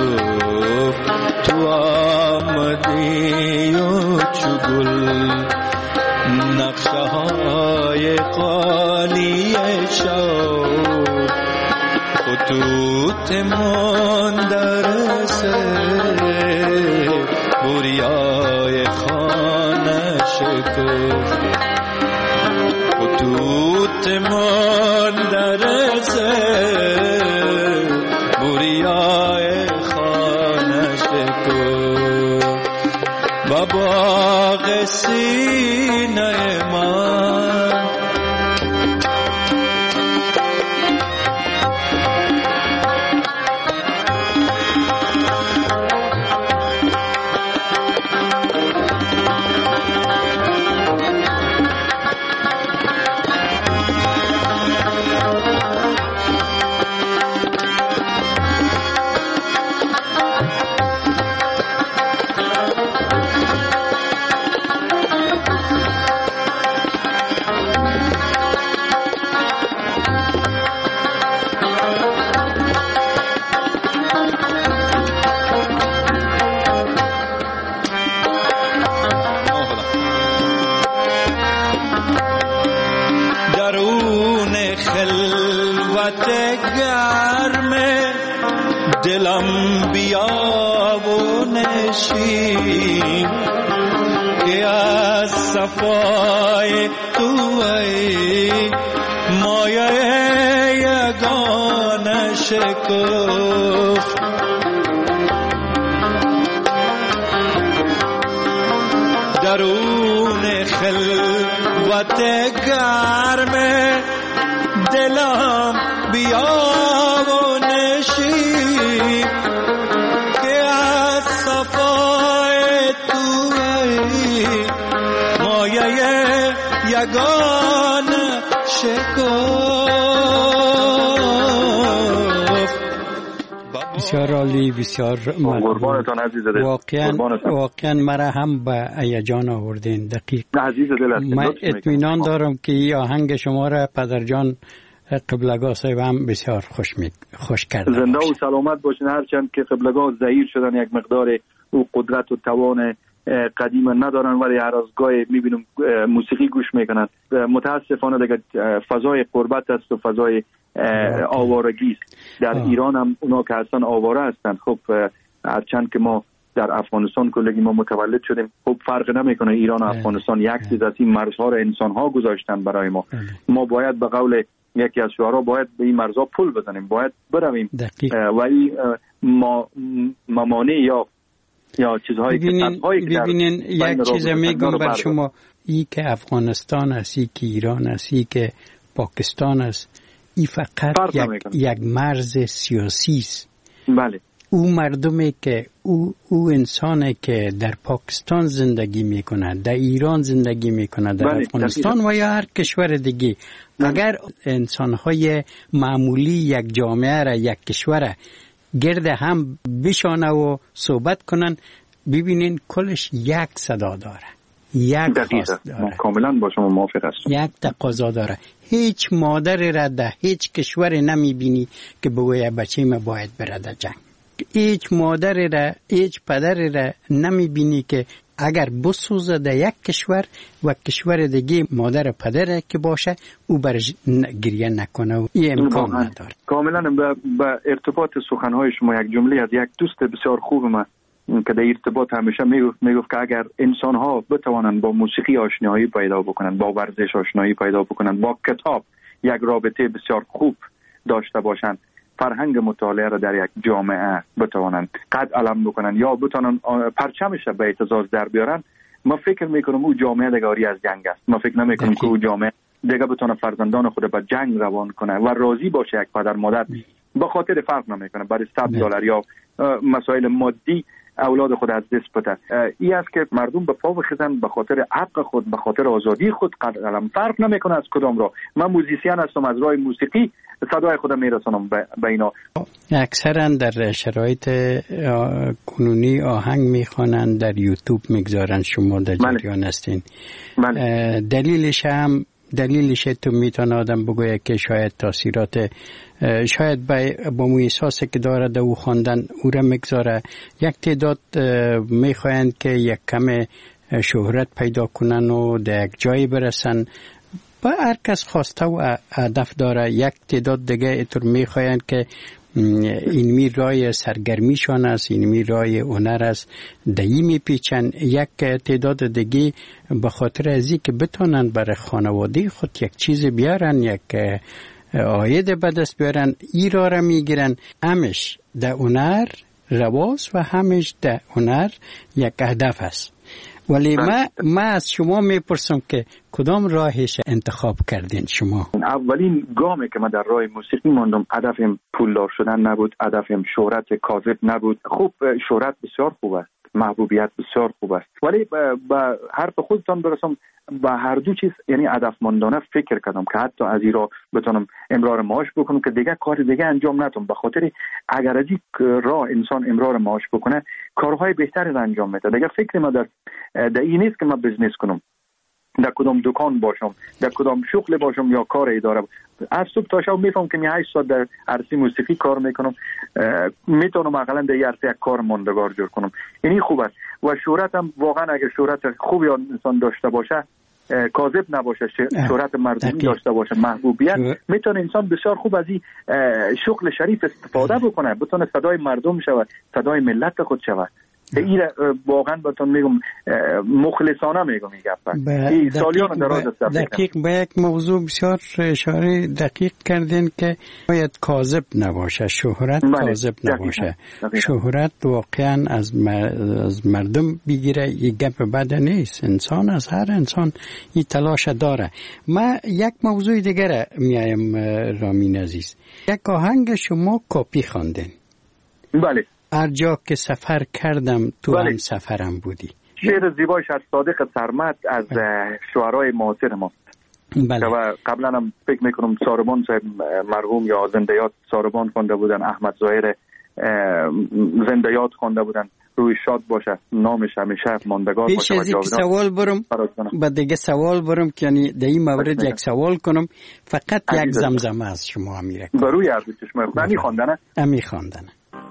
تو آمدی و چو گل نقشه های قالی شوق خطوط مندرسه بوریای خانه شکفت. خطوط مندرسه بوریای خانه شکفت. با باغ سینه من دلم بیا و نشین که از صفای تو ای مایه یگانه شکفت. درون خلوت گرم دلم بیا و نشین که از صفای توی مایه یگان شکفت. بسیار عالی، بسیار قربانتان عزیز دل. واقعا مرا هم به هیجان آوردین. دقیق عزیز دل. من اطمینان دارم که این آهنگ شما را پدرجان قبلگاه صاحب هم بسیار خوش کرده. زنده و سلامت باشین. هرچند که قبلگاه ضعیف شدن، یک مقدار او قدرت و توان قدیم ندارن، ولی هر از گاهی میبینم موسیقی گوش میکنن. متاسفانه دیگه فضای قربت است و فضای آوارگی است. در ایران هم اونا که هستن آواره هستن. خب هرچند که ما در افغانستان کلگی ما متولد شدیم، خب فرق نمیکنه. ایران و افغانستان یک چیز از این مرزها رو انسان ها گذاشتن برای ما. ما باید به قول یکی از شعرا باید به این مرزها پل بزنیم، باید برویم و این ممانع یا چیزهایی که ببینین یک چیز میگم بر شما، ای که افغانستان است، ای که ایران است، ای که پاکستان است، ای فقط یک مرز سیاسی است. بله. او مردمی که او انسانی که در پاکستان زندگی میکنه، در ایران زندگی میکنه، در افغانستان و یا هر کشور دیگه، اگر انسانهای معمولی یک جامعه را، یک کشور گرد هم بشانه و صحبت کنن، ببینین کلش یک صدا داره، یک خواست داره. کاملا با شما موافق هستم. یک تقاضا داره. هیچ مادر را در هیچ کشور نمیبینی که بگویه بچه ما باید بره در جنگ. هیچ مادر را، هیچ پدر را نمیبینی که اگر بسوزه در یک کشور و کشور دیگه مادر پدر که باشه او برش گریه نکنه و این امکان نداره. کاملا به ارتباط سخنهای شما یک جمله از یک دوست بسیار خوب من که در ارتباط همیشه میگفت که اگر انسان ها بتوانند با موسیقی آشنایی پیدا بکنند، با ورزش آشنایی پیدا بکنند، با کتاب یک رابطه بسیار خوب داشته باشند، فرهنگ مطالعه را در یک جامعه بتوانند قد علم بکنند یا بتوانند پرچمش به اعتزاز در بیارن، ما فکر میکنم او جامعه دیگه آری از جنگ است. ما فکر نمیکنم که او جامعه دیگه بتونه فرزندان خود به جنگ روان کنه و راضی باشه. یک پدر مادر به خاطر فرق نمیکنه برای $100 یا مسائل مادی اولاد خود از دست بده. این است که مردم به پا بخیزن به خاطر حق خود، به خاطر آزادی خود قد علم. فرق نمیکنه از کدام راه. من موزیسین هستم، از راه موسیقی صدای خودم میرسونم به اینا. اکثرا در شرایط کنونی آهنگ میخوانند، در یوتیوب میگذارن، شما در جریان هستین. دلیلش تو میتونه آدم بگویه که شاید تاثیرات، شاید با مو احساسی که داره در او خواندن او را میگذاره. یک تعداد میخواهند که یک کم شهرت پیدا کنن و در یک جایی برسن. با هر کس خواسته و هدف داره. یک تعداد دیگه اینطور میخواهند که این رای سرگرمیشان است، این رای هنر است، دایی میپیچن. یک تعداد دیگه به خاطر ازی که بتونن برای خانواده خود یک چیز بیارن، یک عاید به دست بیارن، ای را میگیرن. همش در هنر رواز و همش در هنر یک هدف است. ولی ما از شما میپرسم که کدام راهش انتخاب کردین شما؟ اولین گامی که من در راه موسیقی ماندم، هدفم پولدار شدن نبود، هدفم شهرت کاذب نبود. خوب شهرت بسیار خوب است، محبوبیت بسیار خوب است، ولی با حرف خودتان برسم با هر دو چیز، یعنی هدفمندانه فکر کردم که حتی از این را بتونم امرار معاش بکنم که دیگه کار دیگه انجام ندم. به خاطر اگر از این راه انسان امرار معاش بکنه کارهای بهتری را انجام میده. دیگه فکر ما در این نیست که من بزنس کنم، در کدام دکان باشم، در کدام شغل باشم یا کار اداره. از صبح تا شب میفهم که 8 ساعت در عرصه موسیقی کار میکنم، میتونم اقلا در این عرصه یک کار ماندگار جور کنم. این خوب است. و شهرت هم واقعا اگر شهرت خوبی انسان داشته باشه، کاذب نباشه، شهرت مردمی داشته باشه، محبوبیت، میتونه انسان بسیار خوب از این شغل شریف استفاده بکنه، بتونه صدای مردم شود، صدای ملت خود شود. این واقعا بهتون میگم مخلصانه میگم این گپ. این سالیان دراز است. دقیق به یک موضوع بسیار اشاره دقیق کردین که باید کاذب نباشه، شهرت کاذب نباشه. شهرت واقعا از مردم بگیره، این گپ بد نیست. انسان از هر انسان این تلاش داره. ما یک موضوع دیگر میایم رامین عزیز. یک آهنگ شما کپی خواندین. بله. هر جا که سفر کردم تو هم سفرم بودی. شعر زیبایش از صادق سرمد از شعرهای معاصر ما. بله. و قبلا هم فکر میکنم ساربان صاحب مرحوم یا زندیات ساربان خوانده بودن، احمد ظاهر زندیات خوانده بودن. روی شاد باشه، نامش همیشه ماندگار باشه. پیش از سوال برم بعد دیگه سوال برم که یعنی در این مورد یک سوال کنم، فقط یک زمزمه از شما میره بروی عرض چشمه امی خواندنه امی خواندنه.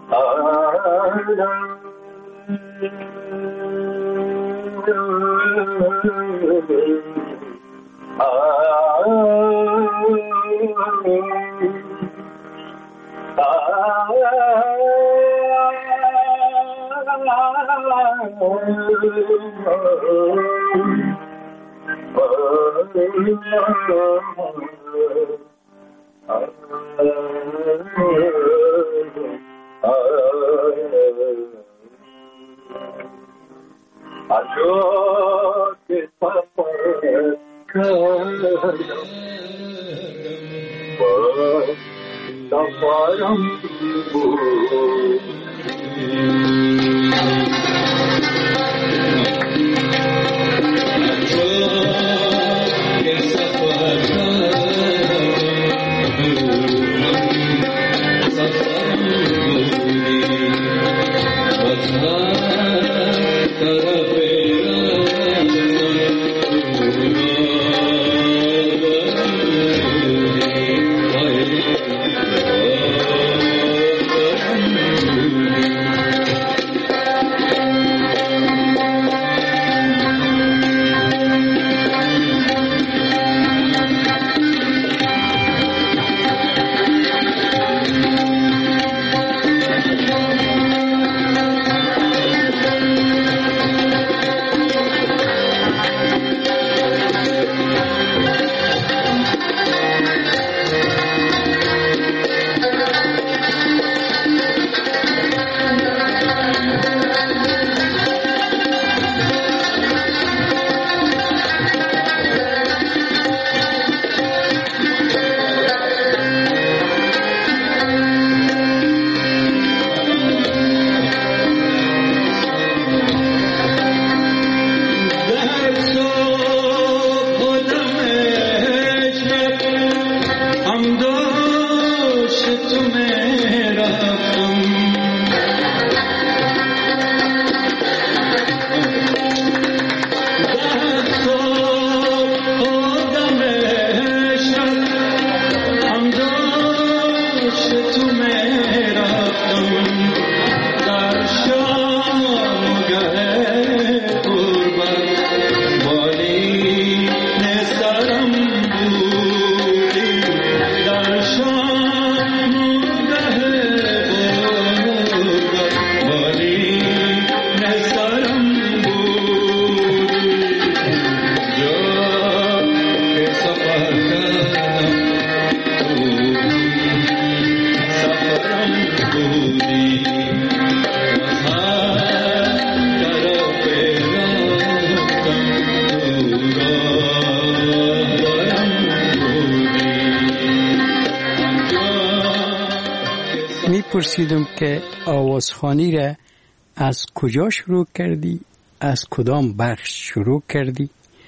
پرسیدم که آوازخوانی را از کجا شروع کردی، از کدام بخش شروع کردی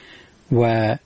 و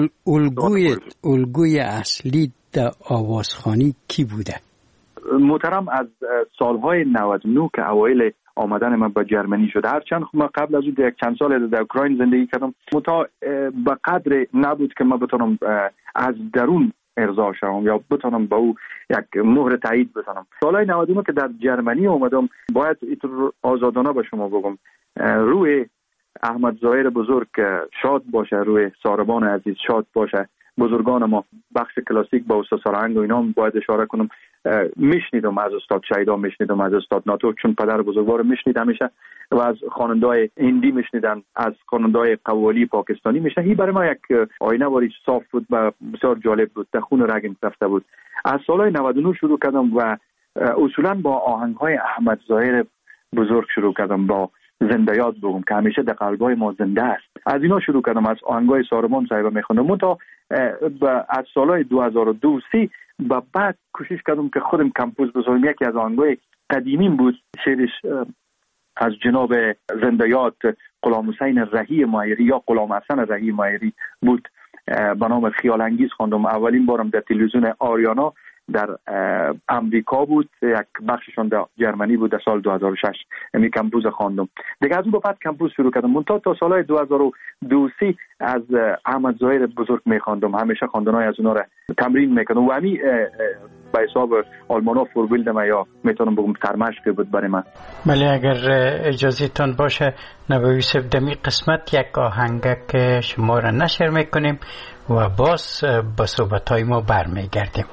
الگوی اصلی در آوازخوانی کی بوده؟ محترم از سالهای 99 که اوایل آمدن من به جرمنی شد، هرچند من قبل از اون یک چند سال در اوکراین زندگی کردم، متا به قدر نبود که من بتونم از درون ارضا شوم یا بتونم با او یک مهر تایید بزنم. سالهای 99 که در جرمنی اومدم، باید اینطور آزادانه به شما بگم، روی احمد ظاهر بزرگ شاد باشه، روی ساربان عزیز شاد باشه، بزرگان ما بخش کلاسیک با استاد سارهنگ و اینا باید اشاره کنم. میشنیدم از استاد شیدا، میشنیدم از استاد ناتو، چون پدر بزرگوار میشنید همیشه و از خواننده‌های هندی میشنیدن، از خواننده‌های قوالی پاکستانی میشنیدن. این برای ما یک آینه واری صاف بود و بسیار جالب بود، در خون رگم رفته بود. از سالهای 99 شروع کردم و اصولا با آهنگ‌های احمد ظاهر بزرگ شروع کردم، با زنده یاد بگم که همیشه در قلب‌های ما زنده است. از اینا شروع کردم، از آهنگ‌های سارمان صاحب میخوندم تا از سالهای 2002 3 و بعد کوشش کردم که خودم کمپوز بذارم. یکی از آهنگ‌های قدیمیم بود، شعرش از جناب زنده یاد غلام حسین رهی مایری یا غلام حسن رهی مایری بود، به نام خیال انگیز خواندم. اولین بارم در تلویزیون آریانا در امریکا بود، یک بخششون در جرمنی بود، در سال 2006 می کمپوز خواندم. دیگه از اون بعد کمپوز شروع کردم. منتها تا سالهای 2002 از احمد ظاهر بزرگ می خواندم، همیشه خواندنای از اونها را تمرین میکردم و همین به حساب آلمانا فوربیلد ما یا میتونم بگم سرمشق بود برای من. بله اگر اجازه تان باشه نوی یوسف دمی قسمت یک آهنگ که شما را نشر میکنیم و باز با صحبت‌های ما برمیگردیم.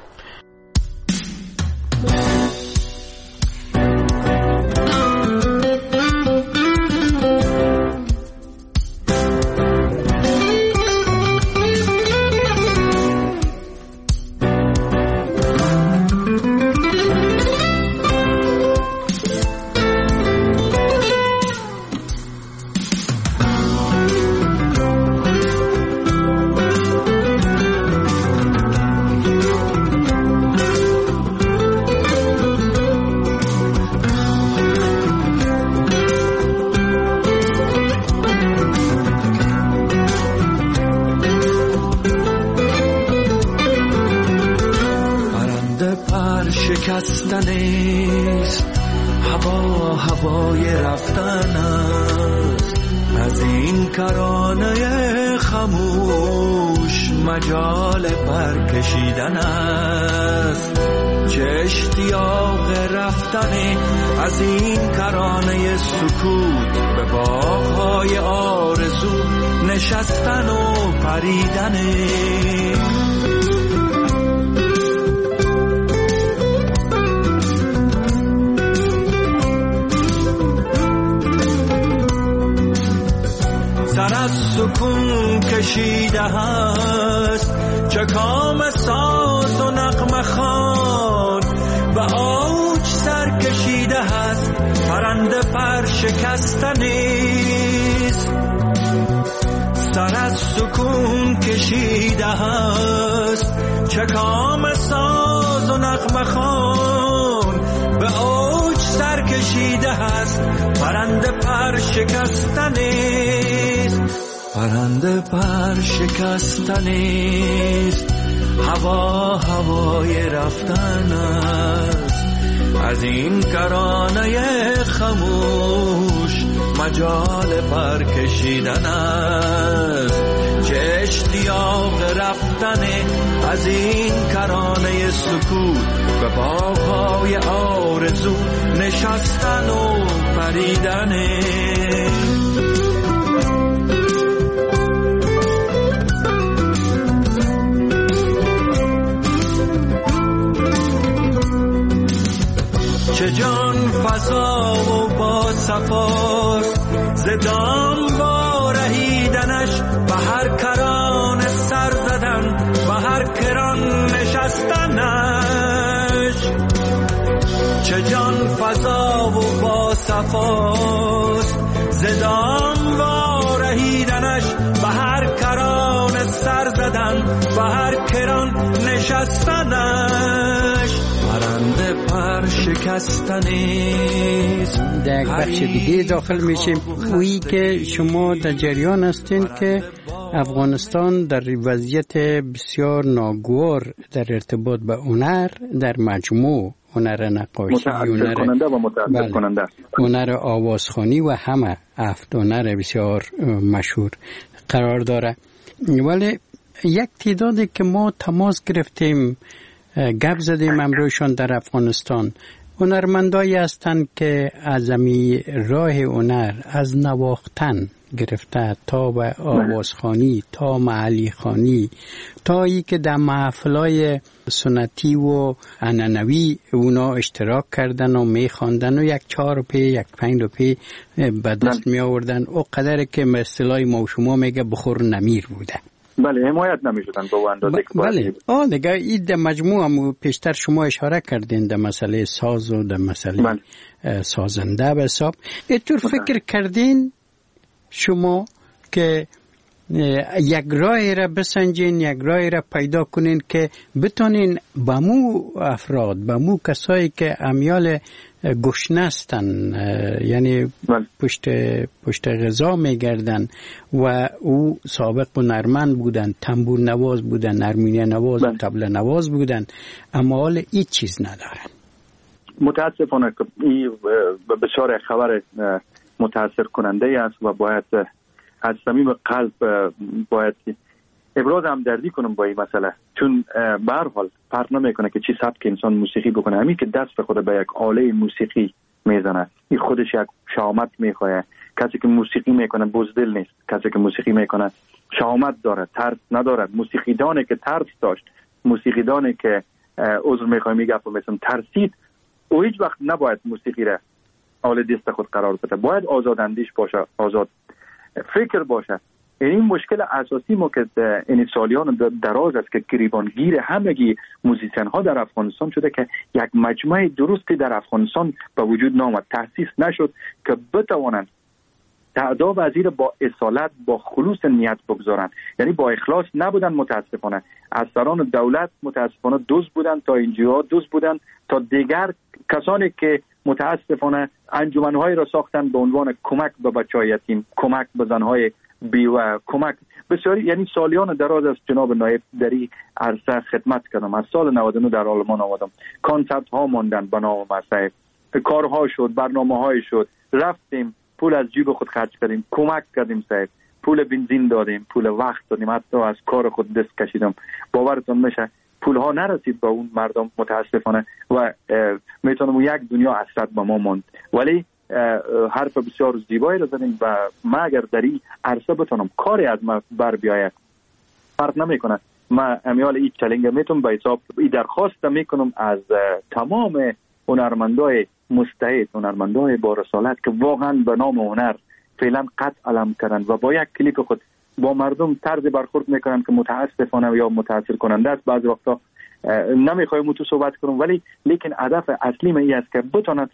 شکستنیست، هوای رفتن است، از این کرانه خموش مجال پر کشیدن است. چه اشتیاق رفتن از این کرانه سکوت به باغ‌های آرزو نشستن و پریدن. سر از سکون کشیده هست، چه کام ساز و نغمه خوان و اوج سر کشیده هست، پرنده پر شکسته نیست. سر از سکون کشیده هست، چه کام ساز و نغمه خوان به اوج سر کشیده هست، پرنده پر شکسته نیست. پرنده پر شکسته نیست، هوای رفتن است، از این کرانه خموش مجال پر کشیدن است. چه اشتیاق رفتن از این کرانه سکوت به باغ‌های آرزو نشستن و پریدن. چه جان فضا و با صفاست، ز دام وارهیدنش به هر کران سر زدن، به هر کران نشستنش. چه جان فضا و با صفاست، ز دام وارهیدنش به هر کران سر زدن، به هر کران نشستنش. پرنده پر شکستنیست. در یک بخش دیگه داخل میشیم، اویی که شما در جریان هستین که افغانستان در وضعیت بسیار ناگوار در ارتباط به هنر در مجموع هنر نقاشی، هنر آوازخوانی و همه افت هنر بسیار مشهور قرار داره. ولی یک تعدادی که ما تماس گرفتیم گپ زدیم امروزشان در افغانستان هنرمندایی هستند که از راه هنر از نواختن گرفته تا به آوازخوانی تا محلی خوانی تا ای که در محفلای سنتی و عنعنوی اونا اشتراک کردن و میخواندن و یک 4 روپیه یک 5 روپیه به دست می آوردن او قدر که اصطلاح ما و شما میگه بخور نمیر بوده. بله حمایت نمیشدن با اندازه که بله دیگه این در مجموع هم پیشتر شما اشاره کردین در مسئله ساز و در مسئله سازنده به حساب اینطور فکر کردین شما که یک راهی را بسنجین یک راهی را پیدا کنین که بتونین با مو افراد با مو کسایی که امیال گشنستن یعنی پشت غذا میگردن و او سابق هنرمند بودن تنبور نواز بودن نرمینه نواز طبله نواز بودن اما حال هیچ چیز ندارن. متاسفانه این بسیار خبر متاثر کننده است و باید از صمیم قلب باید ابراز همدردی کنم با این مسئله چون به هر حال فرق نمیکنه که چی سبک انسان موسیقی بکنه همین که دست خود به یک آله موسیقی میزنه این خودش یک شهامت میخواه. کسی که موسیقی میکنه بزدل نیست، کسی که موسیقی میکنه شهامت داره، ترس نداره. موسیقیدانی که ترس داشت، موسیقیدانی که عذر میخواه میگفت مثلا ترسید او هیچ وقت نباید موسیقی را آله دست خود قرار بده، باید آزاد اندیش باشه، آزاد فکر باشه. این مشکل اساسی ما که این سالیان دراز است که گریبانگیر همگی موزیسین ها در افغانستان شده که یک مجمع درستی در افغانستان به وجود نامد، تأسیس نشد که بتوانند تعداد وزیر با اصالت با خلوص نیت بگذارند. یعنی با اخلاص نبودن. متاسفانه از سران دولت متاسفانه دوست بودن تا اینجا دوست بودن تا دیگر کسانی که متاسفانه انجمن‌هایی را ساختن به عنوان کمک به بچه‌های یتیم، کمک به زن‌های بیوه، کمک بسیاری. یعنی سالیان دراز از جناب نایب در این عرصه خدمت کردم. از سال 99 در آلمان آمدم، کانسرت ها ماندن به نام مسعود، کارها شد، برنامه‌های شد، رفتیم پول از جیب خود خرج کردیم، کمک کردیم صاحب، پول بنزین دادیم، پول وقت دادیم، حتی از کار خود دست کشیدم. باورتون میشه پول ها نرسید با اون مردم متاسفانه و میتونم یک دنیا حسرت به ما ماند. ولی حرف بسیار زیبایی رو زدیم و ما اگر در این عرصه بتونم کاری از ما بر بیاید فرق نمیکنه. ما امیال این چالنج میتونم به حساب این درخواست میکنم از تمام هنرمندای مستعد، هنرمندای با رسالت که واقعا به نام هنر فعلا قد علم کردن و با یک کلیپ خود با مردم طرز برخورد میکنن که متاسفانه یا متاثر کننده است. بعضی وقتا نمیخوایم تو صحبت کنم ولی لیکن هدف اصلی من این است که بتونن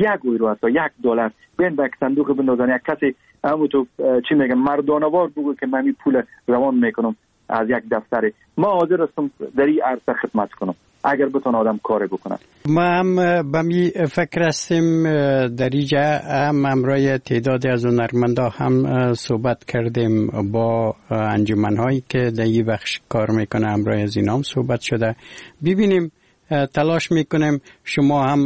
€1 تا $1 بین به یک صندوق بندازن. یک کسی همونطور چی میگن مردانوار بگو که من این پول روان میکنم از یک دفتری. ما حاضر هستم در این عرصه خدمت کنم اگر بتونه آدم کار بکنه. ما هم به می فکر هستیم در اینجا هم امرای تعدادی از هنرمندا هم صحبت کردیم با انجمن‌هایی که در این بخش کار میکنه، امرای از اینام صحبت شده. ببینیم تلاش میکنیم شما هم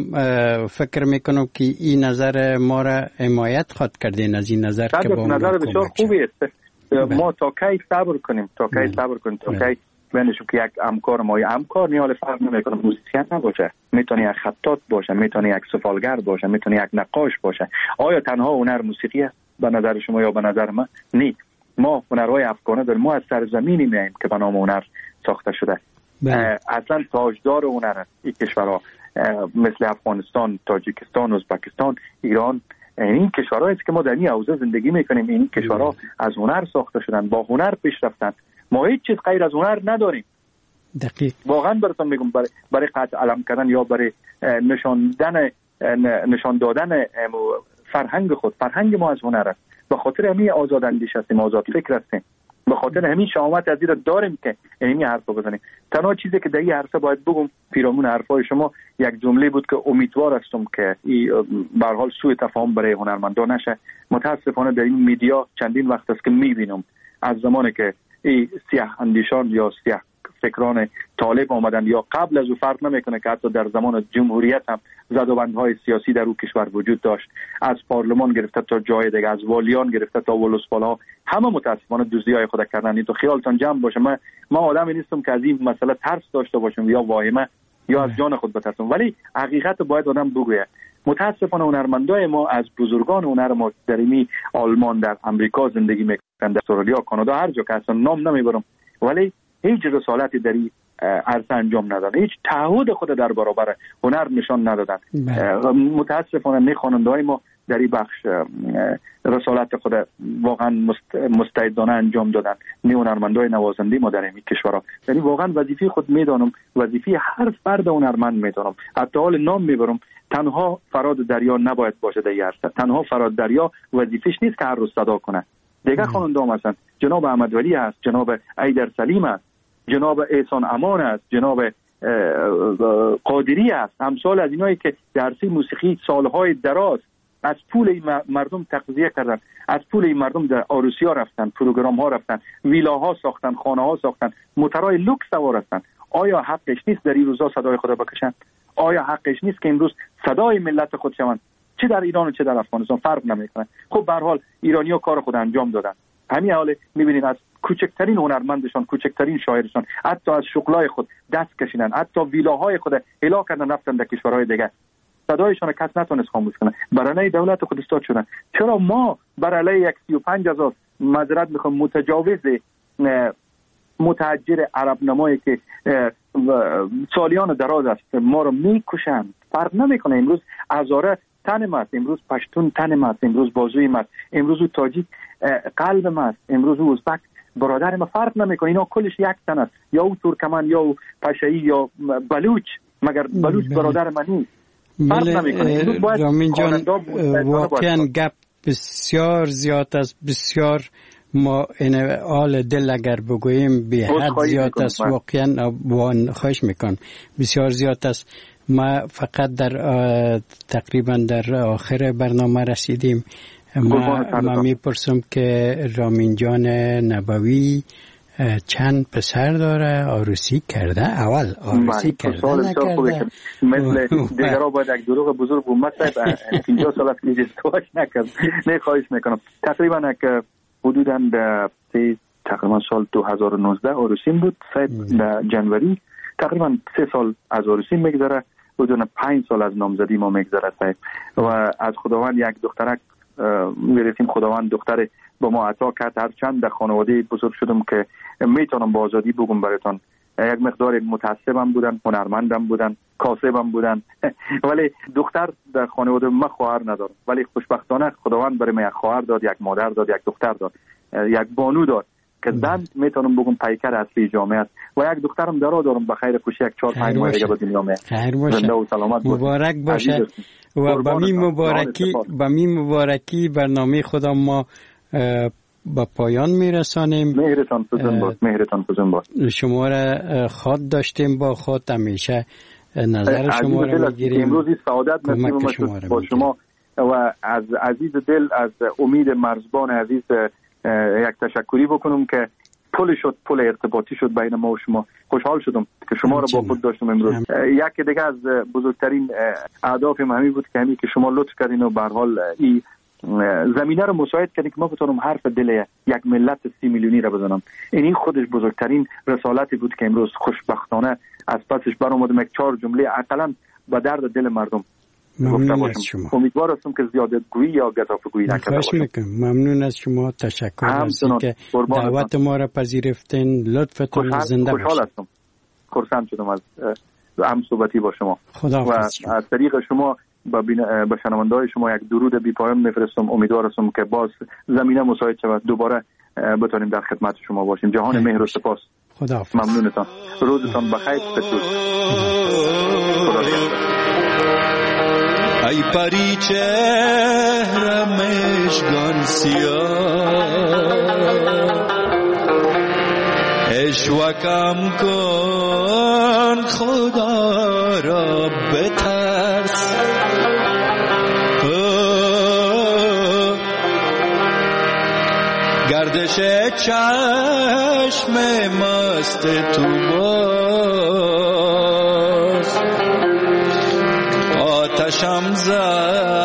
فکر میکنم که این نظر ما را حمایت خواهد کردین از این نظر که با نظر بسیار خوبی است. ما تا کی صبر کنیم تا کی بینشون که یک همکار ما یا همکار نیال فرق نمیکنه موزیسین نباشه، میتونه یک خطاط باشه، میتونه یک سفالگر باشه، میتونه یک نقاش باشه. آیا تنها هنر موسیقی است به نظر شما یا به نظر من؟ نه، ما هنرهای افغانه داریم. ما از سرزمینی میایم که به نام هنر ساخته شده. اصلا تاجدار هنر است این کشورها مثل افغانستان، تاجیکستان، ازبکستان، ایران. این کشورهایی است که ما در این حوزه زندگی میکنیم. این کشورها از هنر ساخته شدن، با هنر پیش رفتن. ما هیچ چیز غیر از هنر نداریم. دقیق. واقعا براتون میگم برای قطع علم کردن یا برای نشان دادن فرهنگ خود. فرهنگ ما از هنر است. به خاطر همین آزاد اندیش هستیم، آزاد فکر هستیم. به خاطر همین شهامت از این داریم که این حرفو بزنیم. تنها چیزی که در این عرصه باید بگم پیرامون حرفای شما یک جمله بود که امیدوار هستم که به هر حال سوء تفاهم برای هنرمندان نشه. متاسفانه در این میدیا چندین وقت است که میبینم از زمانی که این سیاه اندیشان یا سیاه فکران طالب آمدن یا قبل از او فرق نمیکنه که حتی در زمان جمهوریت هم زدوبندهای سیاسی در او کشور وجود داشت، از پارلمان گرفته تا جای دیگه، از والیان گرفته تا ولسوالا، همه متاسفانه دزدی‌های خود کردن. این تو خیالتان جمع باشه. ما آدمی نیستم که از این مسئله ترس داشته باشم یا واهمه. یا از جان خود بترسم، ولی حقیقت باید آدم بگوید. متاسفانه هنرمندای ما از بزرگان هنر ما در آلمان، در امریکا زندگی میکنن، در استرالیا، کانادا، هر جا که اصلا نام نمیبرم، ولی هیچ رسالتی در این عرصه انجام ندادن، هیچ تعهد خود در برابر هنر نشان ندادن. متاسفانه نه خواننده‌های ما در این بخش رسالت خود واقعا مستعدانه انجام دادن، نه هنرمندای نوازنده ما در این کشورها. یعنی واقعا وظیفه خود میدانم، وظیفه هر فرد هنرمند میدانم. حتی حال نام میبرم، تنها فراد دریا نباید باشه در این عرصه. تنها فراد دریا وظیفه‌اش نیست که هر روز صدا کنه. دیگه خواننده هم هستن، جناب احمد ولی هست، جناب ایدر سلیم است، جناب احسان امان است، جناب قادری است، امثال از اینایی که در عرصه موسیقی سالهای دراز از پول مردم تغذیه کردن، از پول مردم در عروسی ها رفتن، پروگرام ها رفتن، ویلاها ساختن، خانه ها ساختن، موترهای لوکس سوار هستن. آیا حقش نیست در این روزا صدای خود بکشن؟ آیا حقش نیست که امروز صدای ملت خود شوند؟ چه در ایران و چه در افغانستان فرق نمیکنه. خب به هر حال ایرانی‌ها کار خود انجام دادن. همین حال می‌بینید از کوچکترین هنرمندشان، کوچکترین شاعرشان حتی از شغلای خود دست کشیدن، حتی ویلاهای خود اعلام کردن رفتن در کشورهای دیگه. صدایشان کس نتونست خاموش کنه. برای دولت خود استاد شدن. چرا ما برای 35,000 معذرت میخوام متجاوز متحجر عرب نمایی که سالیان دراز است ما رو میکشند؟ فرق نمیکنه. امروز هزاره تنم است، امروز پشتون تنم است، امروز بازویم است، امروز او تاجیک قلبم است، امروز او ازبک برادر ما. فرق نمیکنه، اینا کلش یک تن است، یا او ترکمن یا او پشایی یا بلوچ، مگر بلوچ برادر من نیست؟ فرق نمیکنه. رامین جان، واقعا گپ بسیار زیاد است، بسیار ما این حال دل اگر بگوییم به حد زیاد است، واقعا خواهش میکنم بسیار زیاد است. ما فقط در تقریبا در آخر برنامه رسیدیم. ما میپرسم که رامین جان نبوی چند پسر داره؟ عروسی کرده؟ اول عروسی کرده نکرده؟ مثل دیگرها باید یک دروغ بزرگ و مثلا 50 سال است که ازدواج نکرد. نه خواهش میکنم. تقریبا حدوداً تقریبا سال 2019 عروسیم بود، در جنوری. تقریبا 3 سال از عروسیم میگذره، حدوداً 5 سال از نامزدی ما میگذره و از خداوند یک دخترک میرسیم. خداوند دختر با ما عطا کرد. هر چند در خانواده بزرگ شدم که میتونم با آزادی بگم براتون، یک مقدار متعصبم بودن، هنرمندم بودن، کاسبم بودن ولی دختر در خانواده ما خواهر ندارم. ولی خوشبختانه خداوند برای من یک خواهر داد، یک مادر داد، یک دختر داد، یک بانو داد که زن میتونم بگم پیکر اصلی جامعه است. و یک دخترم دارم به خیر خوشی، یک 4-5 ماه دیگه به دنیا میاد. زنده و سلامت مبارک باشه. و با می مبارکی برنامه خدا ما با پایان میرسانیم. مهرتان فزون باد. شما را خود داشتیم با خود، همیشه نظر شما را میگیریم. امروز سعادت نصیب با شما و از عزیز دل، از امید مرزبان عزیز یک تشکری بکنم که پل ارتباطی شد بین ما و شما. خوشحال شدم که شما را با خود داشتم امروز. یک دیگه از بزرگترین اهداف همین بود که همین که شما لطف کردین و به هر حال این زمینه رو مساعد کردین که ما بتونم حرف دل یک ملت 30 میلیونی را بزنم. این خودش بزرگترین رسالتی بود که امروز خوشبختانه از پسش برآمدم. یک 4 جمله حداقل با درد دل مردم گفته باشم. امیدوار هستم که زیاده گویی یا گزافه گویی نکرده باشم. ممنون از شما، تشکر از اینکه دعوت ما را پذیرفتین. لطفتون زنده باشید. خوشحال هستم، خرسند شدم از هم صحبتی با شما و از طریق شما به شنونده های شما یک درود بی پایان میفرستم. امیدوار هستم که باز زمینه مساعد شود، دوباره بتونیم در خدمت شما باشیم. جهان مهر و سپاس. خداحافظ. ممنونتان. روزتان بخیر. ای پری چهره مشگان سیاه، اشوکم کن خدا را بترس. گردش چشم مست تو باز، آتشم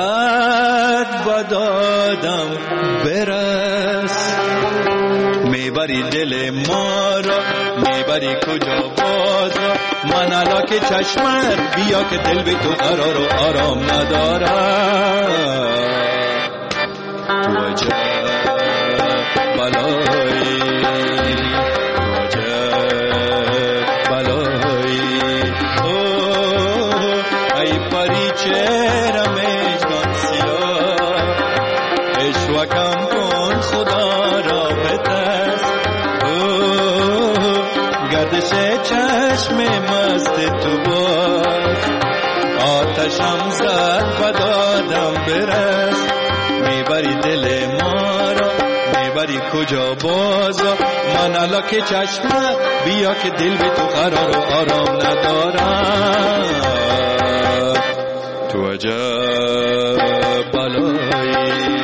زد و دادم برس. میبری دل ما را، میبری کجا بازا؟ من علا که چشمت بیا که دل به تو قرار و آرام ندارم. تو عجب بلایی، تو عجب بلایی، ای پری چهرم جان سیاه، اشوکم کن خدا را بتست، گردش چشم مست تو باز، آتشم زد و دادم برس، میبری دل ما را، میبری کجا بازا؟ من علا که چشمت بیا که دل به تو قرار و آرام ندارم. تو عجب بلایی.